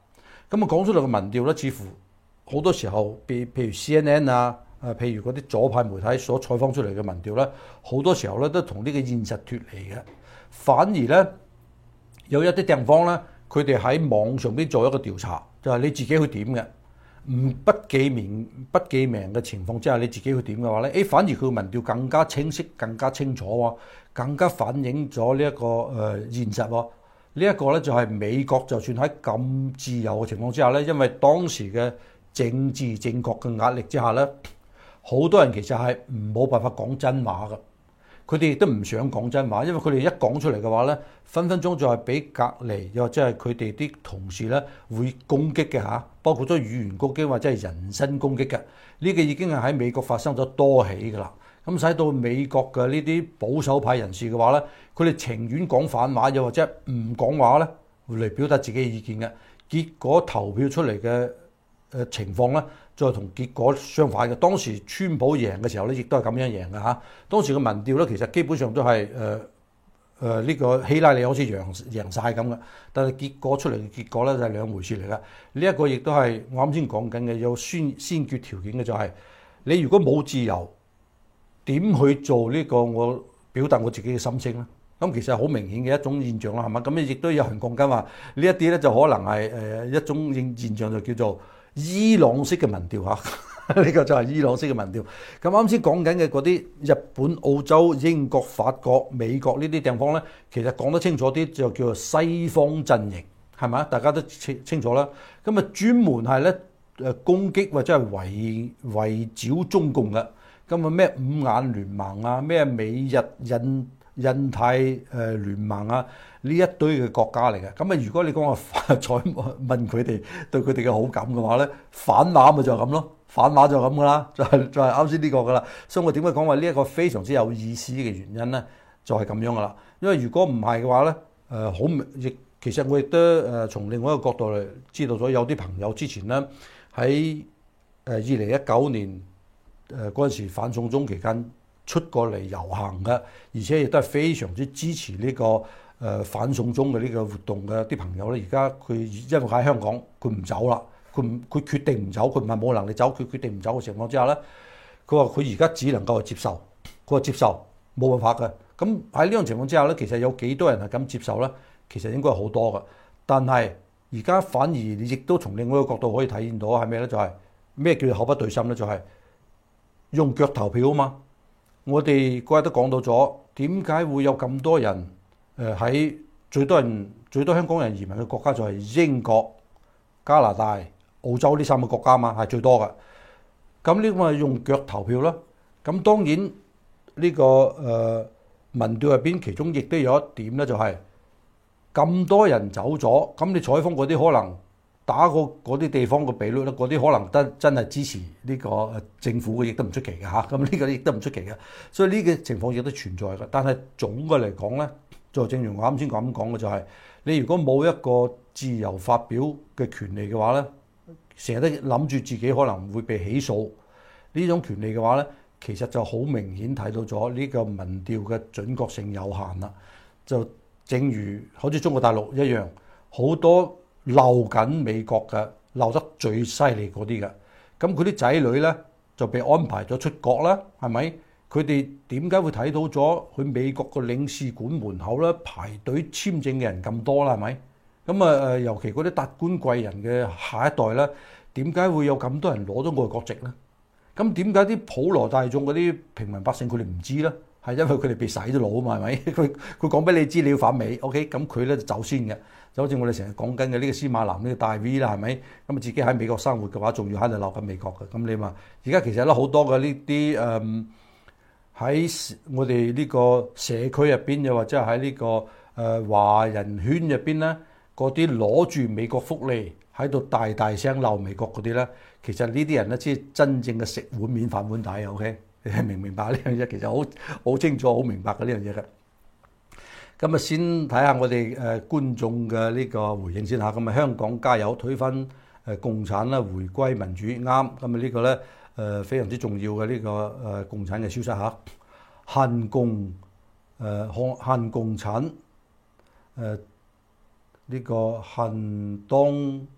咁啊講出嚟嘅民調咧，似乎好多時候，譬譬如 C N N 啊，誒譬如嗰啲左派媒體所採訪出嚟嘅民調咧，好多時候咧都同呢個現實脫離嘅。反而咧有一啲地方咧，佢哋喺網上邊做一個調查，就係你自己去點嘅，唔不記名不記名嘅情況之下，你自己去點嘅話咧，誒反而佢嘅民調更加清晰、更加清楚喎，更加反映咗呢一個誒現實喎。呢一個咧就係美國，就算喺咁自由嘅情況之下咧，因為當時嘅政治正確嘅壓力之下咧，好多人其實係冇辦法講真話嘅。佢哋亦都唔想講真話，因為佢哋一講出嚟嘅話咧，分分鐘就係俾隔離又或者係佢哋啲同事咧會攻擊嘅嚇，包括咗語言攻擊或者係人身攻擊嘅。呢個已經係喺美國發生咗多起㗎啦。咁使到美國嘅呢啲保守派人士嘅話咧，佢哋情願講反話，又或者唔講話咧，嚟表達自己嘅意見嘅。結果投票出嚟嘅誒情況咧，再同結果相反嘅。當時川普贏嘅時候咧，亦都係咁樣贏嘅嚇。當時嘅民調咧，其實基本上都係誒誒呢個希拉里好似贏贏曬咁嘅，但係結果出嚟嘅結果咧就係兩回事嚟嘅。呢、這、一個亦都係我啱先講緊嘅，有先先決條件嘅就係、是、你如果冇自由，點去做呢個我表達我自己嘅心聲咧？咁其實係好明顯嘅一種現象啦，係嘛？咁亦都有人講緊話呢一啲咧就可能係誒一種現現象，就叫做伊朗式嘅民調嚇。呢個就係伊朗式嘅民調。咁啱先講緊嘅嗰啲日本、澳洲、英國、法國、美國呢啲地方咧，其實講得清楚啲就叫做西方陣營，係咪？大家都清清楚啦。咁啊專門係咧誒攻擊或者係圍圍剿中共嘅。咁啊咩五眼聯盟啊，咩美日印印太誒聯盟啊，呢一堆嘅國家嚟嘅。咁啊，如果你講話採問佢哋對佢哋嘅好感嘅話咧，反話咪就係咁咯，反話就咁噶啦，就係就係啱先呢個噶啦。所以我點解講話呢一個非常之有意思嘅原因咧，就係咁樣噶啦。因為如果唔係嘅話咧，誒好亦其實我亦都誒從另外一個角度嚟知道咗，有啲朋友之前咧喺誒二零一九年。誒嗰陣時反送中期間出過嚟遊行嘅，而且亦都係非常之支持呢個誒反送中嘅呢個活動嘅啲朋友咧。而家佢因為喺香港，佢唔走啦，佢唔佢決定唔走，佢唔係冇能力走，佢決定唔走嘅情況之下咧，佢話佢而家只能夠接受，佢話接受冇辦法嘅。咁喺呢種情況之下咧，其實有幾多人係咁接受咧？其實應該係好多嘅，但係而家反而你亦都從另外一個角度可以體現到係咩咧？就係咩叫做口不對心咧？就係用腳投票啊嘛！我哋嗰日都講到咗，點解會有咁多人誒喺最多人最多香港人移民嘅國家就係英國、加拿大、澳洲呢三個國家嘛，係最多嘅。咁呢個係用腳投票啦。咁當然呢、呢個誒、呃、民調入邊，其中亦都有一點咧，就係咁多人走咗，咁你採訪嗰啲可能。打過嗰啲地方嘅比率咧，嗰啲可能真真係支持呢個政府嘅，亦都唔出奇嘅嚇。咁呢個亦都唔出奇嘅，所以呢個情況亦都存在嘅。但係總嘅嚟講咧，就正如我啱先咁講嘅，就係你如果冇一個自由發表嘅權利嘅話咧，成日都諗住自己可能會被起訴呢種權利嘅話咧，其實就好明顯睇到咗呢個民調嘅準確性有限啦。就正如好似中國大陸一樣，好多。漏緊美國嘅，漏得最犀利嗰啲嘅，咁佢啲仔女咧就被安排咗出國啦，係咪？佢哋點解會睇到咗去美國個領事館門口咧排隊簽證嘅人咁多啦？係咪？咁啊誒，尤其嗰啲達官貴人嘅下一代咧，點解會有咁多人攞咗外國籍咧？咁點解啲普羅大眾嗰啲平民百姓佢哋唔知咧？係因為佢哋被洗咗腦啊嘛，係咪？佢佢講俾你知你要反美 ，OK？咁佢咧就走先嘅。就好似我哋成日講緊嘅呢個司馬南呢個大 V 啦，係咪？咁啊自己喺美國生活嘅話，仲要喺度留緊美國嘅。咁你話而家其實咧好多嘅呢啲誒喺我哋呢個社區入邊，又或者喺呢個誒、呃、華人圈入邊咧，嗰啲攞住美國福利喺度大大聲鬧美國嗰啲咧，其實呢啲人咧先係真正嘅食碗面反碗底 OK？ 你明唔明白呢樣嘢？其實好好清楚、好明白嘅呢樣嘢嘅。咁啊，先睇下我哋誒觀眾嘅呢個回應先嚇。咁啊，香港加油，推翻誒共產啦，回歸民主啱。咁啊，呢個咧誒非常之重要嘅呢個誒共產嘅消息嚇。恨共誒恨共產誒呢個恨當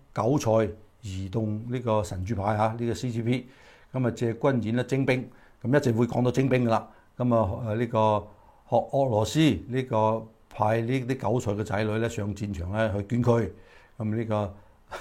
韭菜移動呢個神主牌嚇，呢、這個 C C P， 咁啊借軍演咧徵兵，咁一陣會講到徵兵噶啦。咁啊誒呢個學俄羅斯呢個派呢啲韭菜嘅仔女咧上戰場咧去捐軀，咁呢、這個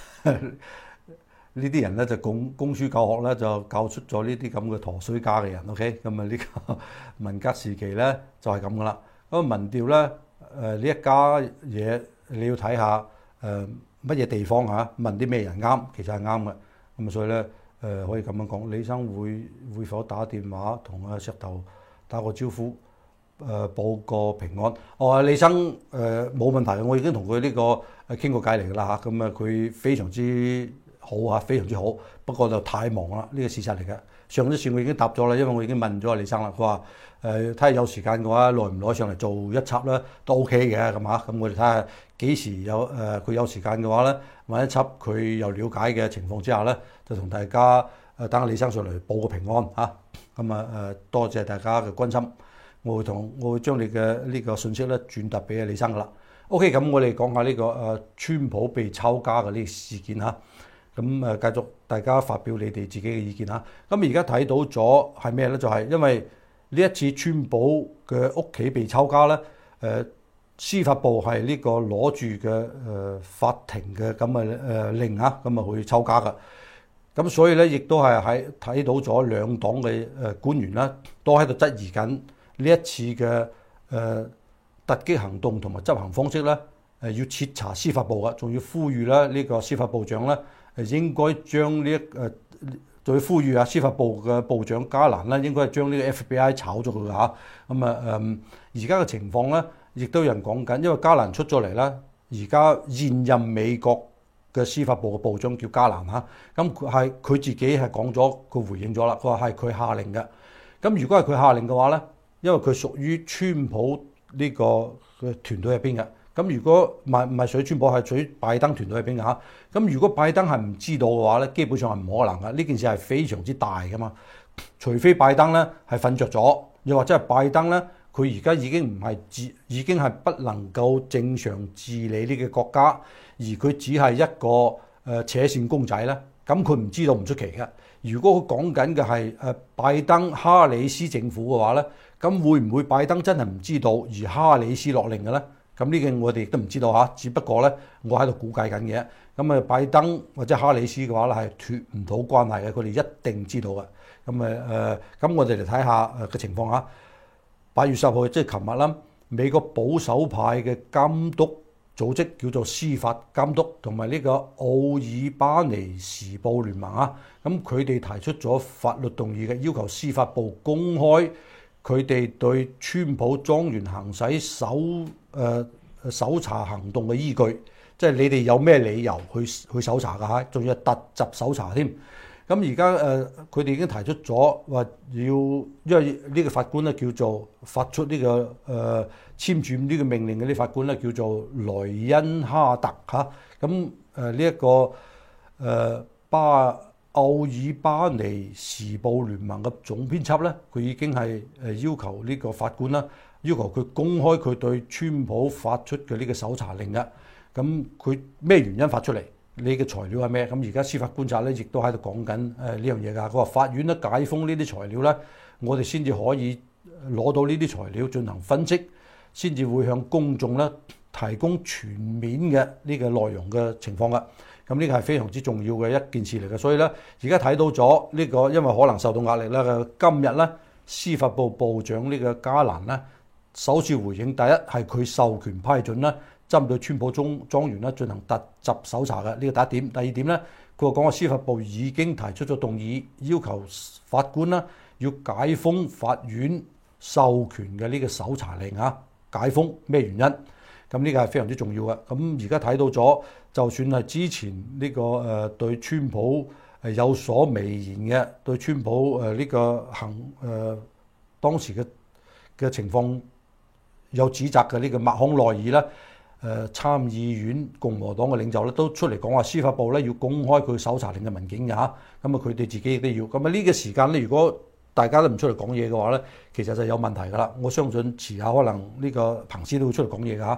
呢啲人咧就供供書教學咧就教出咗呢啲咁嘅陀衰家嘅人。OK， 咁啊呢個文革時期咧就係咁噶啦。咁民調咧誒呢一家嘢你要睇下誒乜嘢地方嚇，問啲咩人啱，其實係啱嘅。咁所以咧誒、呃、可以咁樣講，李生會會否打電話同阿石頭打個招呼？誒、呃、報個平安。我、哦、話李生誒冇、呃、問題，我已經同佢呢個誒傾過偈嚟㗎啦嚇。咁啊佢非常之好啊，非常之好。不過就太忙啦，呢、這個事實嚟嘅。上一次我已經答咗啦，因為我已經問咗阿李生啦。佢話誒睇下有時間嘅話，耐唔耐上嚟做一輯咧都 OK 嘅咁嚇。咁我哋睇下幾時有誒佢、呃、有時間嘅話咧，揾一輯佢有了解嘅情況之下咧，就同大家誒等阿李生上嚟報個平安嚇。咁啊誒多謝大家嘅關心。我會同我會將你嘅呢個信息咧轉達俾阿李生噶啦。OK，咁我哋講下呢個誒川普被抄家嘅呢個事件嚇。咁誒繼續大家發表你哋自己嘅意見嚇。咁而家睇到咗係咩咧？就係、是、因為呢一次川普嘅屋企被抄家咧，誒、呃、司法部係呢個攞住嘅誒法庭嘅咁嘅誒令嚇，咁啊去抄家噶。咁所以咧，亦都係喺睇到咗兩黨嘅誒官員啦，都喺度質疑緊。呢一次嘅誒、呃、突擊行動同埋執行方式咧，誒、呃、要徹查司法部嘅，仲要呼籲咧呢個司法部長咧誒應該將呢一誒，仲、呃、要呼籲啊司法部嘅部長加蘭咧應該係將呢個 F B I 炒咗佢嘅嚇。咁啊誒而家嘅情況咧，亦都有人講緊，因為加蘭出咗嚟啦，而家現任美國嘅司法部嘅部長叫加蘭嚇，咁係佢自己係講咗，佢回應咗啦，佢話係佢下令嘅。咁如果係佢下令嘅話咧，因為佢屬於川普呢個嘅團隊入邊嘅，咁如果唔係唔係屬於川普，係屬於拜登團隊入邊嘅嚇。咁如果拜登係唔知道嘅話咧，基本上係唔可能嘅。呢件事係非常之大㗎嘛，除非拜登咧係瞓着咗，又或者係拜登咧佢而家已經唔係治，已經係不能夠正常治理呢個國家，而佢只係一個誒、呃、扯線公仔咧，咁佢唔知道唔出奇嘅。如果佢講緊嘅係誒拜登哈里斯政府嘅話咧，咁會唔會拜登真係唔知道而哈里斯落令嘅咧？咁呢個我哋亦都唔知道嚇，只不過咧我喺度估計緊嘅。咁啊拜登或者哈里斯嘅話咧係脫唔到關係嘅，佢哋一定知道嘅。咁啊誒，咁我哋嚟睇下誒嘅情況嚇。八月十號即係琴日啦，美國保守派嘅監督組織叫做司法監督同埋呢個奧爾巴尼時報聯盟啊，咁佢哋提出咗法律動議嘅，要求司法部公開佢哋對川普莊園行使搜誒、呃、搜查行動嘅依據，即係你哋有咩理由去去搜查㗎嚇？仲要突襲搜查添。咁而家誒佢哋已經提出咗話要，因為呢個法官咧叫做發出呢、這個誒、呃、簽署呢個命令嘅呢法官咧叫做萊恩哈特嚇。咁誒呢一個誒、呃、巴奧爾巴尼時報聯盟嘅總編輯咧，佢已經係誒要求呢個法官啦，要求佢公開佢對川普發出嘅呢個搜查令嘅。咁佢咩原因發出嚟？你嘅材料係咩？咁而家司法觀察咧，亦都喺度講緊誒呢樣嘢㗎。佢話法院咧解封呢啲材料咧，我哋先至可以攞到呢啲材料進行分析，先至會向公眾咧提供全面嘅呢個內容嘅情況㗎。咁呢個係非常之重要嘅一件事嚟嘅。所以咧，而家睇到咗呢個，因為可能受到壓力啦。今日咧，司法部部長呢個加蘭咧，首次回應，第一係佢授權批准啦。針對川普莊莊園咧進行突襲搜查嘅，呢個第一點。第二點咧，佢話講個司法部已經提出咗動議，要求法官啦要解封法院授權嘅呢個搜查令啊。解封咩原因？咁呢個係非常之重要嘅。咁而家睇到咗，就算係之前呢、這個誒、呃、對川普係有所微言嘅，對川普誒呢、呃這個行誒、呃、當時嘅嘅情況有指責嘅呢個麥康奈爾啦。誒、呃、參議院共和黨嘅領袖咧都出嚟講話，司法部咧要公開佢搜查令嘅文件嘅嚇，咁啊佢哋自己亦都要。咁啊呢個時間咧，如果大家都唔出嚟講嘢嘅話咧，其實就有問題㗎啦。我相信遲下可能呢個彭斯都會出嚟講嘢㗎嚇。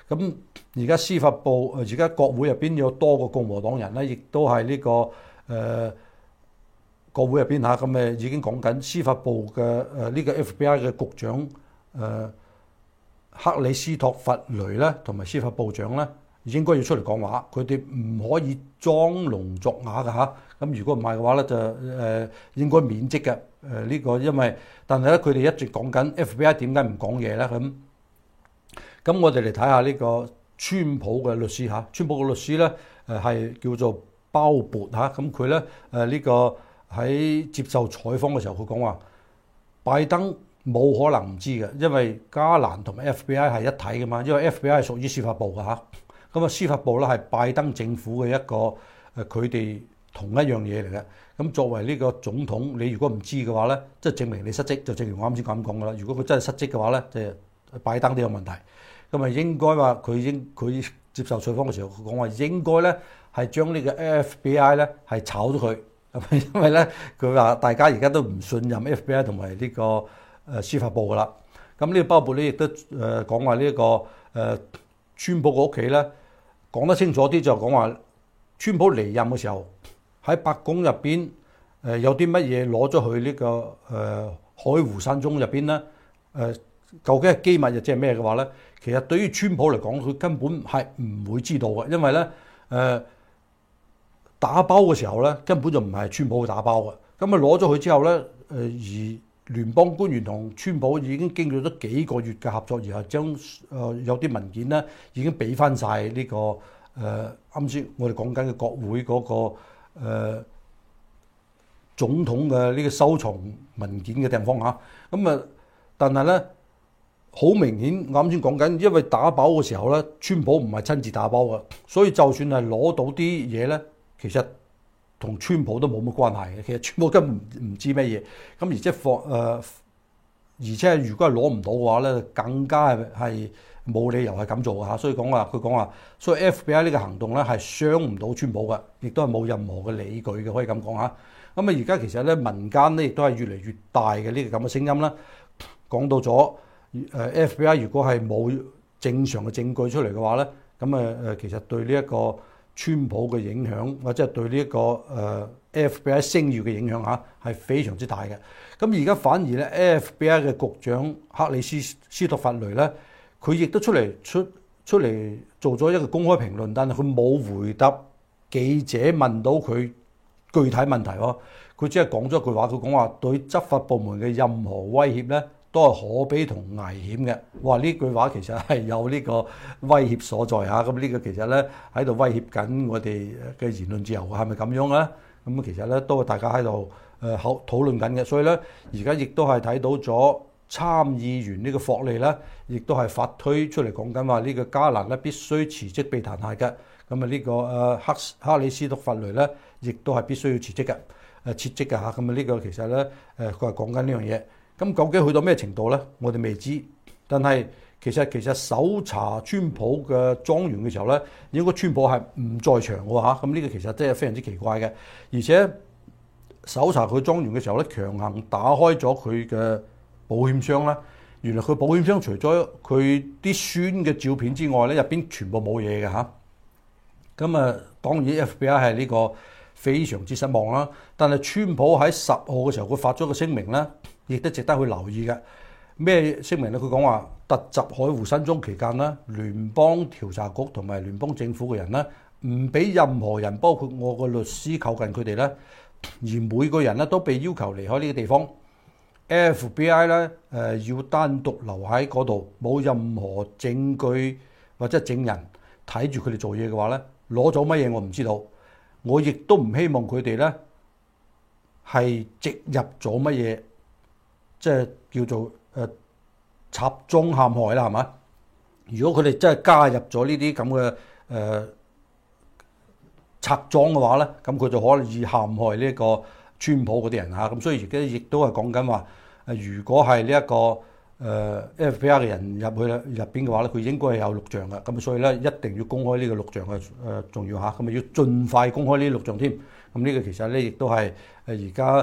咁而家司法部而家國會入邊有多個共和黨人咧，亦都係呢、這個誒、呃、國會入邊嚇，咁誒已經講緊司法部嘅誒呢個 F B I 嘅局長誒、呃、克里斯托弗雷咧，同埋司法部長咧，應該要出嚟講話，佢哋唔可以裝聾作啞嘅嚇。咁如果唔係嘅話咧，就誒、呃、應該免職嘅。誒、呃、呢、這個因為，但係咧佢哋一直講緊 F B I 點解唔講嘢咧？咁咁我哋嚟睇下呢個川普嘅律師嚇，川普嘅律師咧誒係叫做鮑勃嚇，咁佢咧誒呢個喺接受採訪嘅時候，佢講話拜登冇可能唔知嘅，因為加蘭同埋 F B I 係一體嘅嘛，因為 F B I 係屬於司法部嘅嚇，咁啊司法部咧係拜登政府嘅一個誒佢哋同一樣嘢嚟嘅。咁作為呢個總統，你如果唔知嘅話咧，即係證明你失職，就正如我啱先咁講噶啦。如果佢真係失職嘅話咧，就係拜登都有問題。咁啊應該話佢應佢接受採訪嘅時候，佢講話應該咧係將呢個 F B I 咧係炒咗佢，因為咧佢話大家而家都唔信任 F B I 同埋呢個誒司法部噶啦。咁呢個鮑勃咧亦都誒講話呢一個誒川普個屋企咧講得清楚啲，就講話川普離任嘅時候喺白宮入邊誒有啲乜嘢攞咗去呢個誒海湖山莊入邊咧誒。究竟係機密又即係咩嘅話咧？其實對於川普嚟講，佢根本係唔會知道嘅，因為咧誒、呃、打包嘅時候咧根本就唔係川普去打包嘅。咁啊攞咗佢之後咧誒、呃，而聯邦官員同川普已經經過咗幾個月嘅合作，然後將誒、呃、有啲文件咧已經俾翻晒呢個誒啱先我哋講緊嘅國會嗰、那個、呃、總統嘅呢個收藏文件嘅地方嚇。咁啊，但係咧。好明顯，我啱先講緊，因為打包嘅時候咧，川普唔係親自打包嘅，所以就算係攞到啲嘢咧，其實同川普都冇乜關係嘅。其實川普根本唔唔知咩嘢，咁而且放誒，而且如果係攞唔到嘅話咧，更加係係冇理由係咁做嘅嚇。所以講話佢講話，所以 F B I 呢個行動咧係傷唔到川普嘅，亦都係冇任何嘅理據嘅，可以咁講嚇。咁啊，而家其實咧民間咧亦都係越嚟越大嘅呢個咁嘅聲音啦，講到咗。誒 F B I 如果係冇正常嘅證據出嚟嘅話咧，咁誒誒其實對呢一個川普嘅影響，或者係對呢一個誒 F B I 聲譽嘅影響嚇，係非常之大嘅。咁而家反而咧 F B I 嘅局長克里斯斯托弗雷咧，佢亦都出嚟出出嚟做咗一個公開評論，但係佢冇回答記者問到佢具體問題喎。佢只係講咗一句話，佢講話對執法部門嘅任何威脅咧，都係可悲同危險嘅。哇！呢句話其實係有呢個威脅所在嚇。咁呢個其實咧喺度威脅緊我哋嘅言論自由，係咪咁樣咧？咁其實咧都係大家喺度誒討討論緊嘅。所以咧而家亦都係睇到咗參議員呢個霍利咧，亦都係發推出嚟講緊話呢個加蘭咧必須辭職被彈劾嘅。咁啊呢個誒克克里斯托弗雷咧，亦都係必須要辭職嘅誒撤職嘅嚇。咁啊呢個其實咧誒佢係講緊呢樣嘢。咁究竟去到咩程度咧？我哋未知。但係其實其實搜查川普嘅莊園嘅時候咧，應該川普係唔在場嘅嚇。咁呢個其實真係非常之奇怪嘅。而且搜查佢莊園嘅時候咧，強行打開咗佢嘅保險箱啦。原來佢保險箱除咗佢啲孫嘅照片之外咧，入邊全部冇嘢嘅嚇。咁啊，當然 F B I 係呢個非常之失望啦。但係川普喺十號嘅時候，佢發咗個聲明咧，亦都值得去留意嘅。咩聲明咧？佢講話突襲海湖山莊期間咧，聯邦調查局同埋聯邦政府嘅人咧，唔俾任何人，包括我個律師靠近佢哋咧，而每個人咧都被要求離開呢個地方。F B I 咧誒要單獨留喺嗰度，冇任何證據或者證人睇住佢哋做嘢嘅話咧，攞咗乜嘢我唔知道。我亦都唔希望佢哋咧係植入咗乜嘢。即係叫做誒插贓陷害啦，係嘛？如果佢哋真係加入咗呢啲咁嘅誒插贓嘅話咧，咁佢就可以陷害呢一個川普嗰啲人嚇。咁所以而家亦都係講緊話誒，如果係呢一個誒、呃、F B I 嘅人入去入邊嘅話咧，佢應該係有錄像嘅。咁所以咧一定要公開呢個錄像嘅誒重要嚇。咁啊要盡快公開呢啲錄像添。咁呢個其實咧亦都係誒而家。誒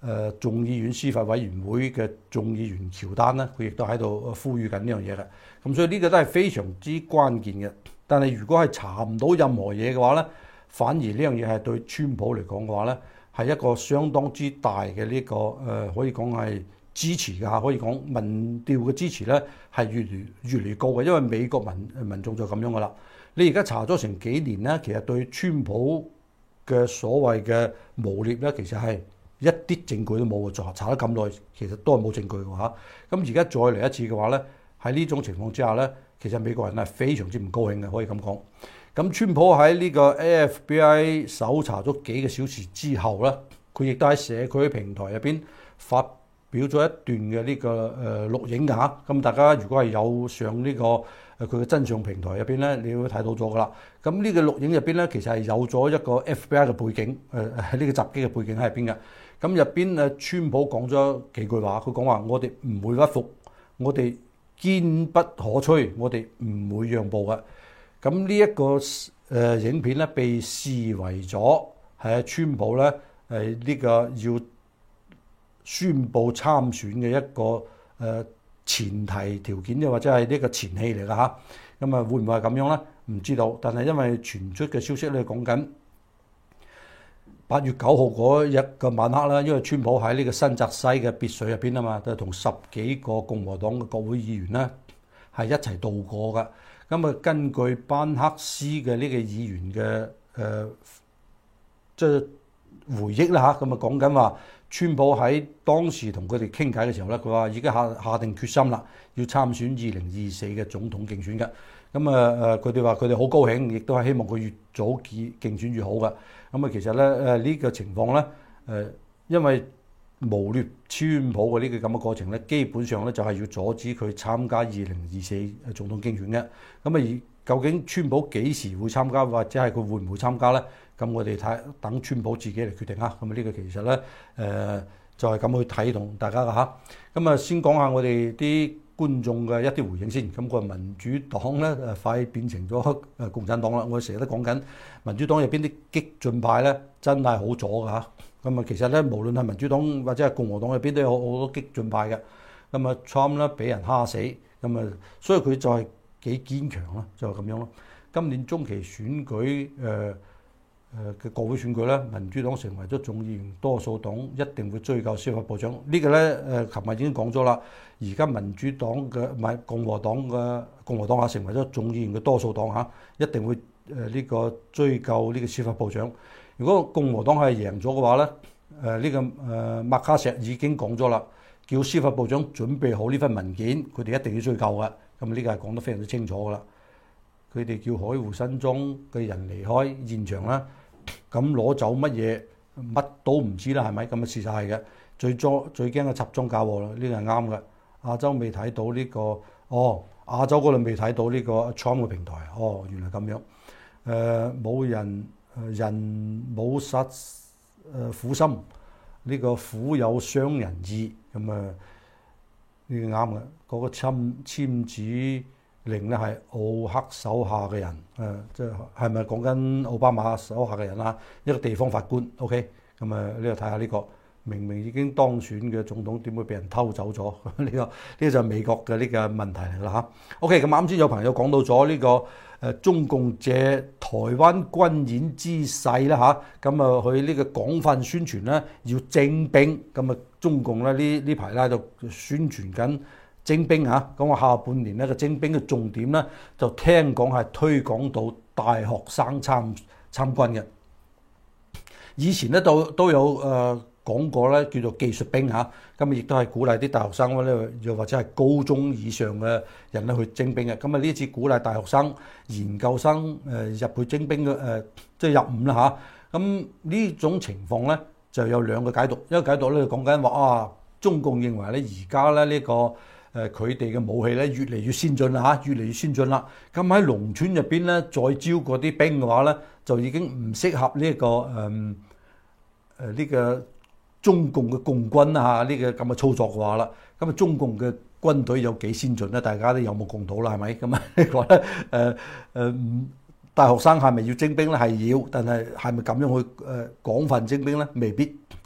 誒眾議院司法委員會嘅眾議員喬丹咧，佢亦都喺度呼籲緊呢樣嘢嘅。咁所以呢個都係非常之關鍵嘅。但係如果係查唔到任何嘢嘅話咧，反而呢樣嘢係對川普嚟講嘅話咧，係一個相當之大嘅呢、這個誒、呃，可以講係支持㗎嚇，可以講民調嘅支持咧係越嚟越嚟越高嘅，因為美國民民眾就咁樣㗎啦。你而家查咗成幾年咧，其實對川普嘅所謂嘅誣衊咧，其實係一啲證據都冇嘅，查查得咁耐，其實都係冇證據嘅嚇。咁而家再嚟一次嘅話咧，喺呢種情況之下咧，其實美國人係非常之唔高興嘅，可以咁講。咁川普喺呢個 A F B I 搜查咗幾個小時之後咧，佢亦都喺社區平台入邊發表咗一段嘅呢個誒錄影㗎嚇。咁大家如果係有上呢個誒佢嘅真相平台入邊咧，你會睇到咗㗎啦。咁呢個錄影入邊咧，其實係有咗一個 F B I 嘅背景，誒呢個襲擊嘅背景喺入邊嘅。咁入邊誒川普講咗幾句話，佢講話我哋唔會屈服，我哋堅不可摧，我哋唔會讓步嘅。咁呢一個誒、呃、影片咧，被視為咗係川普咧誒呢個要宣布參選嘅一個誒、呃、前提條件，又或者係呢個前戲嚟㗎嚇。咁啊會唔會係咁樣咧？唔知道。但係因為傳出嘅消息咧講緊八月九號嗰日嘅晚黑啦，因為川普喺呢個新澤西嘅別墅入邊啊嘛，就同十幾個共和黨嘅國會議員咧係一齊度過㗎。咁啊，根據班克斯嘅呢個議員嘅誒即係回憶啦嚇，咁啊講緊話，川普喺當時同佢哋傾偈嘅時候咧，佢話已經下下定決心啦，要參選二零二四嘅總統競選嘅。咁啊誒，佢哋話佢哋好高興，亦都係希望佢越早競競選越好嘅。咁啊，其實咧誒呢個情況咧誒，因為誣衊川普嘅呢個咁嘅過程咧，基本上咧就係要阻止佢參加二零二四總統競選嘅。咁啊，而究竟川普幾時會參加，或者係佢會唔會參加咧？咁我哋睇等川普自己嚟決定啊。咁啊，呢個其實咧誒、呃、就係、是、咁去睇同大家嘅嚇。咁啊，先講下我哋啲觀眾嘅一啲回應先。咁個民主黨咧誒快變成咗誒共產黨啦。我成日都講緊民主黨入邊啲激進派咧，真係好左㗎嚇。咁啊，其實咧無論係民主黨或者係共和黨入邊都有好多激進派嘅。咁啊，Trump 咧俾人蝦死，咁啊，所以佢就係幾堅強咯，就係咁樣咯。今年中期選舉誒誒嘅國會選舉咧，民主黨成為咗眾議員多數黨，一定會追究司法部長。呢個咧誒，琴日已經講咗啦。而家民主黨嘅唔係共和黨嘅共和黨啊，成為咗眾議員嘅多數黨嚇，一定會誒呢個追究呢個司法部長。如果共和黨係贏咗嘅話咧，誒、呃、呢、這個誒麥卡錫已經講咗啦，叫司法部長準備好呢份文件，佢哋一定要追究嘅。咁呢個係講得非常之清楚噶啦。佢哋叫海湖新莊嘅人離開現場啦，咁攞走乜嘢乜都唔知啦，係咪？咁啊事實係嘅。最裝最驚嘅插贓嫁禍啦，呢個係啱嘅。亞洲未睇到呢、這個，哦，亞洲嗰度未睇到呢個 Trump 嘅平台，哦，原來咁樣。誒、呃、冇人。人冇實誒苦心，呢、這個苦有傷人意，咁啊呢個啱嘅。嗰、那個簽簽字令咧係奧克手下嘅人，誒即係係咪講緊奧巴馬手下嘅人啦？一個地方法官 ，OK，咁啊呢度睇下呢個明明已經當選嘅總統點會俾人偷走咗？呢、這個呢、這個就係美國嘅呢個問題嚟啦嚇。OK，咁啱先有朋友講到咗呢、這個。誒中共借台灣軍演之勢啦嚇，咁啊佢呢個廣泛宣傳咧要徵兵，咁啊中共咧呢呢排咧就宣傳緊徵兵嚇，咁我下半年咧個徵兵嘅重點咧就聽講係推廣到大學生參參軍嘅，以前咧都都有誒。呃講過咧叫做技術兵嚇，咁啊亦都係鼓勵啲大學生咧，又或者係高中以上嘅人咧去徵兵嘅。咁啊呢次鼓勵大學生、研究生誒入去徵兵嘅誒，即係入伍啦嚇。咁呢種情況咧就有兩個解讀，一個解讀咧就講緊話啊，中共認為咧而家咧呢個誒佢哋嘅武器咧越嚟越先進啦嚇，越嚟越先進啦。咁喺農村入邊咧再招嗰啲兵嘅話咧，就已經唔適合呢、這個誒誒呢個。中共嘅共軍啊，呢個咁嘅操作嘅話啦，咁啊中共嘅軍隊有幾先進咧？大家都有目共睹啦，係咪？咁啊呢個咧誒誒，大學生係咪要徵兵咧？係要，但係係咪咁樣去誒廣泛徵兵咧？未必。咁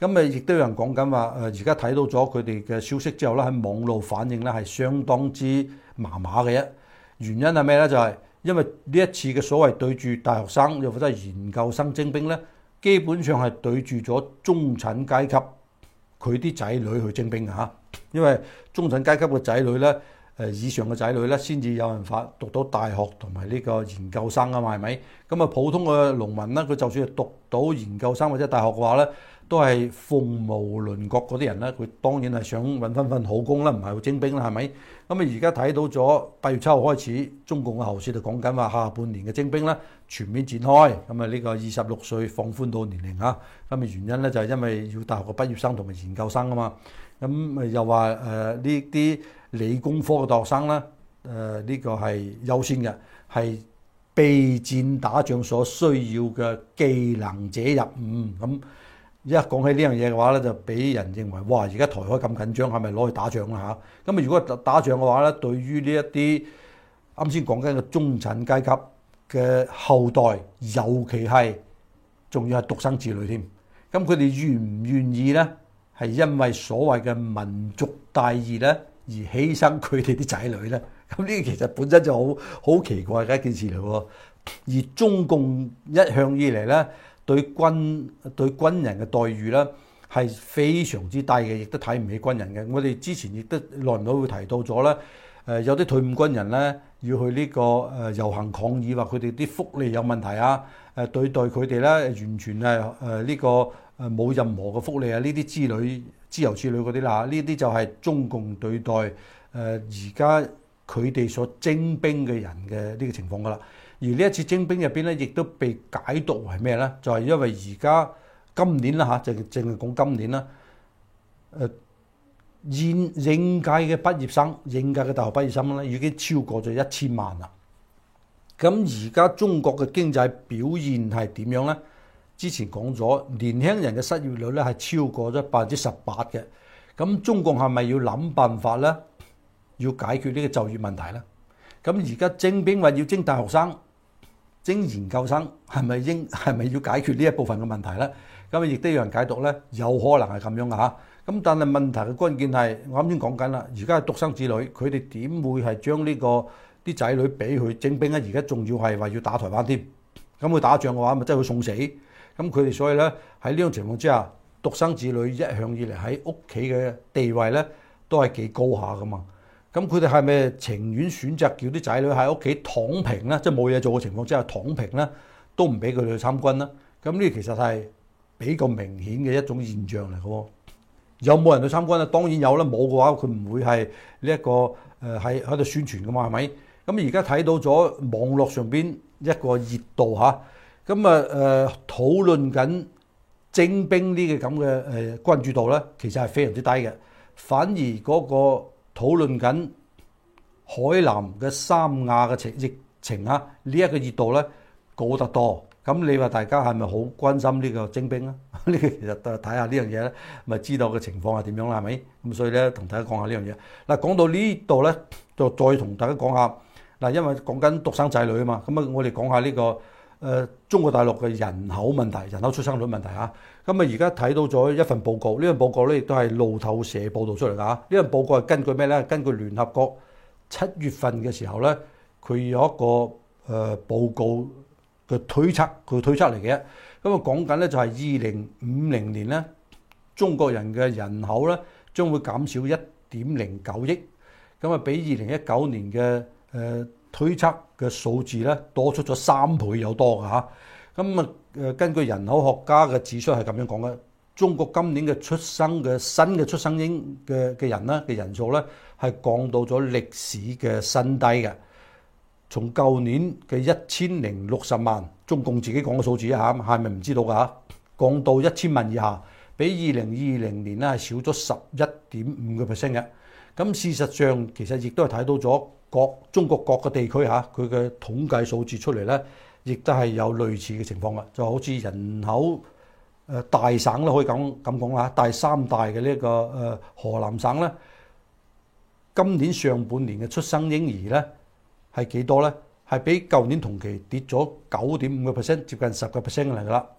咁啊，亦都有人講緊話，誒而家睇到咗佢哋嘅消息之後咧，喺網絡反應咧係相當之麻麻嘅啫。原因係咩咧？就係、是、因為呢一次嘅所謂對住大學生又或者係研究生徵兵咧，基本上係對住咗中產階級佢啲仔女去徵兵嘅嚇。因為中產階級嘅仔女咧，誒以上嘅仔女咧，先至有辦法讀到大學同埋呢個研究生啊嘛，係咪？咁啊，普通嘅農民咧，佢就算係讀到研究生或者大學嘅話咧，都係鳳毛麟角嗰啲人咧，佢當然係想揾翻份好工啦，唔係去徵兵啦，係咪？咁啊，而家睇到咗八月七號開始，中共嘅喉舌就講緊話下半年嘅徵兵咧全面展開，咁啊呢個二十六歲放寬到年齡嚇，咁啊原因咧就係因為要大學嘅畢業生同埋研究生啊嘛，咁又話誒呢啲理工科嘅大學生咧，誒、呃、呢、這個係優先嘅，係備戰打仗所需要嘅技能者入伍。咁一講起呢樣嘢嘅話咧，就俾人認為哇！而家台海咁緊張，係咪攞去打仗啦嚇？咁啊，如果打仗嘅話咧，對於呢一啲啱先講緊嘅中產階級嘅後代，尤其係仲要係獨生子女添，咁佢哋願唔願意咧？係因為所謂嘅民族大義咧，而犧牲佢哋啲仔女咧？咁呢個其實本身就好好奇怪嘅一件事嚟喎。而中共一向以嚟咧，對軍對軍人嘅待遇咧係非常之低嘅，亦都睇唔起軍人嘅。我哋之前亦都耐唔耐會提到咗咧，誒有啲退伍軍人咧要去呢個誒遊行抗議，話佢哋啲福利有問題啊，誒對待佢哋咧完全係誒呢個誒冇任何嘅福利啊，呢啲之類之由之類嗰啲啦，呢啲就係中共對待誒而家佢哋所徵兵嘅人嘅呢個情況噶啦。而呢一次徵兵入邊咧，亦都被解讀為咩咧？就係、是、因為而家今年啦嚇，就淨係講今年啦。誒現應屆嘅畢業生，應屆嘅大學畢業生咧，已經超過咗一千萬啦。咁而家中國嘅經濟表現係點樣咧？之前講咗，年輕人嘅失業率咧係超過咗百分之十八嘅。咁中共係咪要諗辦法咧？要解決呢個就業問題咧？咁而家徵兵話要徵大學生、徵研究生，係咪應係咪要解決呢一部分嘅問題咧？咁亦都有人解讀咧，有可能係咁樣嘅嚇。咁但係問題嘅關鍵係，我啱先講緊啦，而家係獨生子女，佢哋點會係將呢個啲仔女俾佢徵兵咧？而家仲要係話要打台灣添，咁佢打仗嘅話，咪真係會送死。咁佢哋所以咧喺呢種情況之下，獨生子女一向以嚟喺屋企嘅地位咧都係幾高下噶嘛。咁佢哋係咪情願選擇叫啲仔女喺屋企躺平咧？即係冇嘢做嘅情況之下躺平咧，都唔俾佢哋去參軍啦？咁呢其實係比較明顯嘅一種現象嚟嘅喎。有冇人去參軍啊？當然有啦，冇嘅話佢唔會係呢一個誒喺喺度宣傳㗎嘛，係咪？咁而家睇到咗網絡上邊一個熱度嚇，咁啊誒討論緊徵兵呢個咁嘅誒關注度咧，其實係非常之低嘅，反而嗰個討論緊海南嘅三亞嘅情疫情啊，呢一個熱度咧高得多。咁你話大家係咪好關心呢個徵兵啊？呢個其實睇下呢樣嘢咧，咪知道嘅情況係點樣啦，係咪？咁所以咧，同大家講下呢樣嘢。嗱，講到呢度咧，就再同大家講下嗱，因為講緊獨生仔女啊嘛，咁啊，我哋講下呢個誒中國大陸嘅人口問題、人口出生率問題嚇。咁啊，而家睇到咗一份報告，呢份報告咧亦都係路透社報導出嚟㗎嚇。呢份報告係根據咩咧？根據聯合國七月份嘅時候咧，佢有一個誒報告嘅推測，佢推測嚟嘅。咁啊講緊咧就係二零五零年咧，中國人嘅人口咧將會減少一點零九億，咁啊比二零一九年嘅誒推測嘅數字咧多出咗三倍有多㗎嚇。咁啊誒根據人口學家嘅指出係咁樣講嘅，中國今年嘅出生嘅新嘅出生嬰嘅嘅人咧嘅人數咧係降到咗歷史嘅新低嘅。從舊年嘅一千零六十萬，中共自己講嘅數字啊，係咪唔知道㗎嚇？降到一千萬以下，比二零二零年咧係少咗十一點五個 percent 嘅。咁事實上其實亦都係睇到咗各中國各個地區嚇，佢嘅統計數字出嚟咧，亦都係有類似嘅情況嘅。就好似人口誒大省咧，可以咁咁講啦，第三大嘅呢個誒河南省咧，今年上半年嘅出生嬰兒咧，係幾多咧？係比舊年同期跌咗九點五個 percent，接近十個 percent 嚟㗎啦。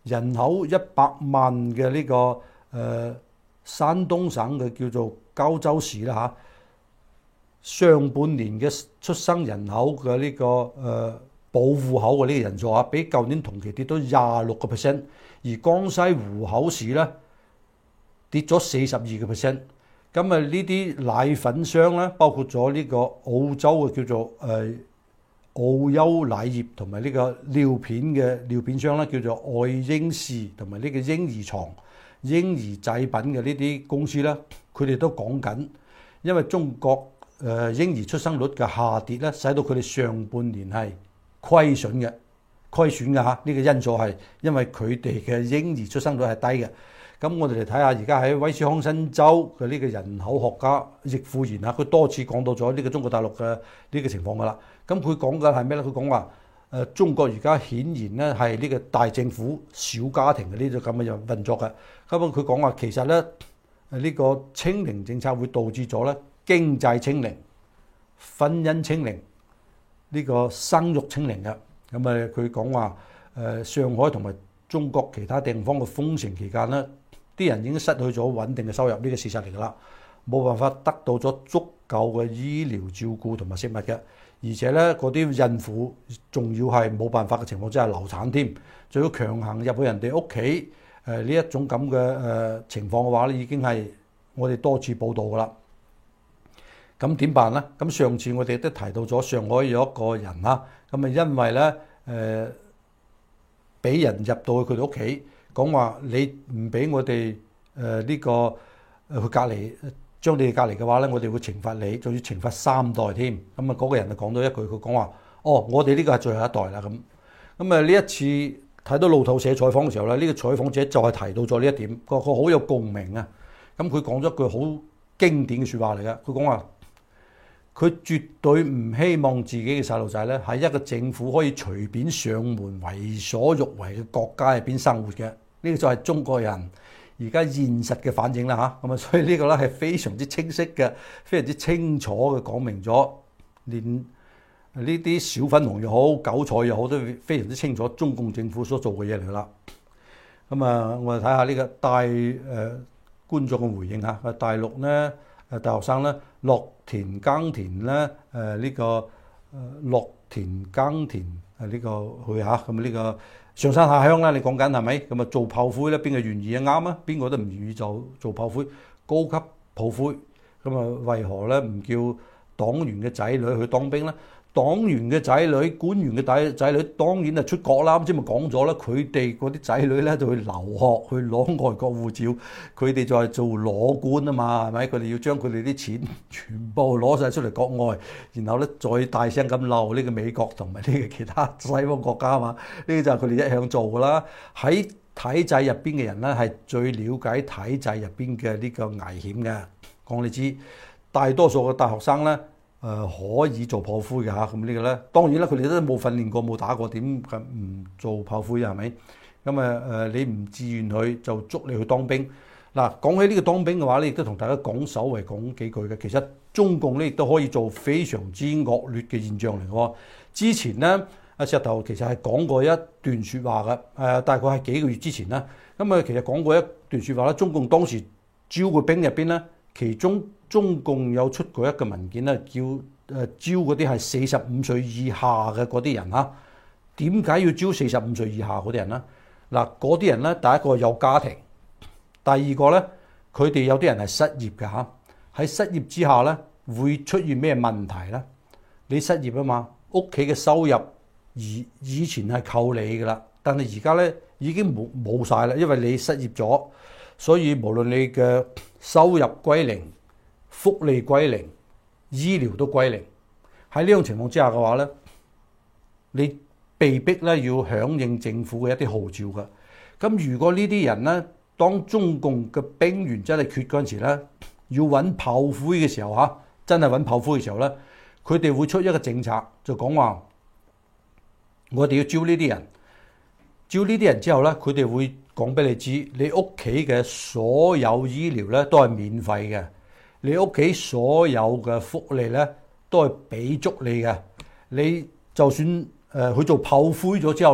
人口一百萬嘅呢、這個誒、呃、山東省嘅叫做膠州市啦嚇。上半年嘅出生人口嘅呢、這個誒、呃、報戶口嘅呢個人數啊，比舊年同期跌到廿六個 percent，而江西戶口市咧跌咗四十二個 percent。咁啊，呢啲奶粉商咧，包括咗呢個澳洲嘅叫做誒、呃、澳優奶業同埋呢個尿片嘅尿片商咧，叫做愛嬰士同埋呢個嬰兒床、嬰兒製品嘅呢啲公司咧，佢哋都講緊，因為中國誒、呃、嬰兒出生率嘅下跌咧，使到佢哋上半年係虧損嘅，虧損嘅嚇。呢、這個因素係因為佢哋嘅嬰兒出生率係低嘅。咁我哋嚟睇下，而家喺威斯康辛州嘅呢個人口學家易富賢啊，佢多次講到咗呢個中國大陸嘅呢個情況噶啦。咁佢講嘅係咩咧？佢講話誒中國而家顯然咧係呢個大政府小家庭嘅呢種咁嘅樣運作嘅。咁佢講話其實咧誒呢個清零政策會導致咗咧經濟清零、婚姻清零、呢個生育清零嘅。咁誒佢講話誒上海同埋中國其他地方嘅封城期間咧，啲人已經失去咗穩定嘅收入，呢個事實嚟㗎啦，冇辦法得到咗足夠嘅醫療照顧同埋食物嘅，而且咧嗰啲孕婦仲要係冇辦法嘅情況之下流產添，仲要強行入去人哋屋企，誒呢一種咁嘅誒情況嘅話咧，已經係我哋多次報道㗎啦。咁點辦咧？咁上次我哋都提到咗上海有一個人啦，咁啊因為咧誒俾人入到去佢哋屋企。講話你唔俾我哋誒呢個誒去隔離，將你哋隔離嘅話咧，我哋會懲罰你，仲要懲罰三代添。咁啊嗰個人就講咗一句，佢講話：哦，我哋呢個係最後一代啦。咁咁啊呢一次睇到路透社採訪嘅時候咧，呢、這個採訪者就係提到咗呢一點，個個好有共鳴啊。咁佢講咗一句好經典嘅説話嚟嘅，佢講話佢絕對唔希望自己嘅細路仔咧喺一個政府可以隨便上門為所欲為嘅國家入邊生活嘅。呢個就係中國人而家現實嘅反應啦嚇，咁啊，所以呢個咧係非常之清晰嘅，非常之清楚嘅講明咗，連呢啲小粉紅又好、韭菜又好，都非常之清楚中共政府所做嘅嘢嚟啦。咁啊，我哋睇下呢個大誒、呃、觀眾嘅回應嚇，大陸咧誒大學生咧落田耕田咧誒呢、呃這個誒落田耕田誒呢個去嚇，咁呢個。上山下鄉啦，你講緊係咪？咁啊做炮灰咧，邊個願意啊？啱啊，邊個都唔願意就做炮灰，高級炮灰。咁啊，為何咧唔叫黨員嘅仔女去當兵咧？黨員嘅仔女、官員嘅仔仔女當然係出國啦。啱先咪講咗啦，佢哋嗰啲仔女咧就去留學，去攞外國護照，佢哋就係做裸官啊嘛，係咪？佢哋要將佢哋啲錢全部攞晒出嚟國外，然後咧再大聲咁鬧呢個美國同埋呢個其他西方國家啊嘛。呢個就係佢哋一向做噶啦。喺體制入邊嘅人咧係最了解體制入邊嘅呢個危險嘅。講你知，大多數嘅大學生咧。誒、呃、可以做炮灰嘅嚇，咁呢個咧當然啦，佢哋都冇訓練過，冇打過，點咁唔做炮灰啊？係咪？咁啊誒，你唔自願去就捉你去當兵。嗱，講起呢個當兵嘅話咧，亦都同大家講稍微講幾句嘅。其實中共咧亦都可以做非常之惡劣嘅現象嚟嘅喎。之前咧，阿石頭其實係講過一段説話嘅，誒、呃、大概係幾個月之前啦。咁啊，其實講過一段説話啦，中共當時招嘅兵入邊咧，其中中共有出過一個文件咧，叫誒招嗰啲係四十五歲以下嘅嗰啲人嚇。點解要招四十五歲以下嗰啲人咧？嗱，嗰啲人咧，第一個有家庭，第二個咧，佢哋有啲人係失業嘅嚇。喺失業之下咧，會出現咩問題咧？你失業啊嘛，屋企嘅收入以以前係扣你㗎啦，但係而家咧已經冇冇曬啦，因為你失業咗，所以無論你嘅收入歸零，福利歸零，醫療都歸零。喺呢種情況之下嘅話咧，你被逼咧要響應政府嘅一啲號召嘅。咁如果呢啲人咧，當中共嘅兵源真係缺嗰陣時咧，要揾炮灰嘅時候嚇，真係揾炮灰嘅時候咧，佢哋會出一個政策，就講話我哋要招呢啲人，招呢啲人之後咧，佢哋會講俾你知，你屋企嘅所有醫療咧都係免費嘅。你屋企所有嘅福利咧，都係俾足你嘅。你就算誒佢、呃、做炮灰咗之後咧，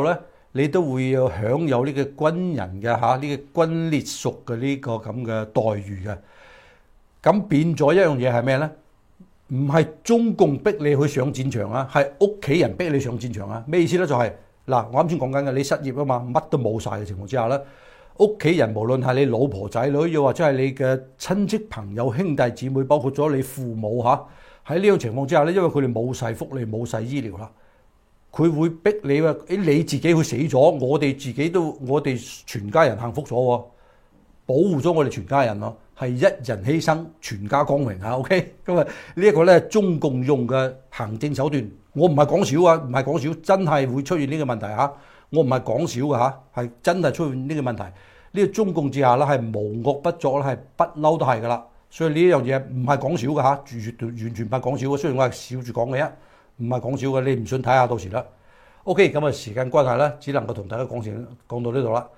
你都會有享有呢個軍人嘅嚇呢個軍烈屬嘅呢個咁嘅待遇嘅。咁變咗一樣嘢係咩咧？唔係中共逼你去上戰場啊，係屋企人逼你上戰場啊。咩意思咧？就係嗱，我啱先講緊嘅，你失業啊嘛，乜都冇晒嘅情況之下咧，屋企人無論係你老婆仔女，又或者係你嘅親戚朋友兄弟姊妹，包括咗你父母嚇，喺呢種情況之下咧，因為佢哋冇晒福利冇晒醫療啦，佢會逼你話誒你自己去死咗，我哋自己都我哋全家人幸福咗喎，保護咗我哋全家人咯。係一人犧牲，全家光榮啊 ！OK， 咁啊呢一個咧中共用嘅行政手段，我唔係講少啊，唔係講少，真係會出現呢個問題嚇。我唔係講少嘅嚇，係真係出現呢個問題。呢、這個中共之下咧係無惡不作咧，係不嬲都係噶啦。所以呢樣嘢唔係講少嘅嚇，絕對完全唔係講少嘅。雖然我係笑住講嘅啫，唔係講少嘅。你唔信睇下到時啦。OK，咁啊時間關係咧，只能夠同大家講成講到呢度啦。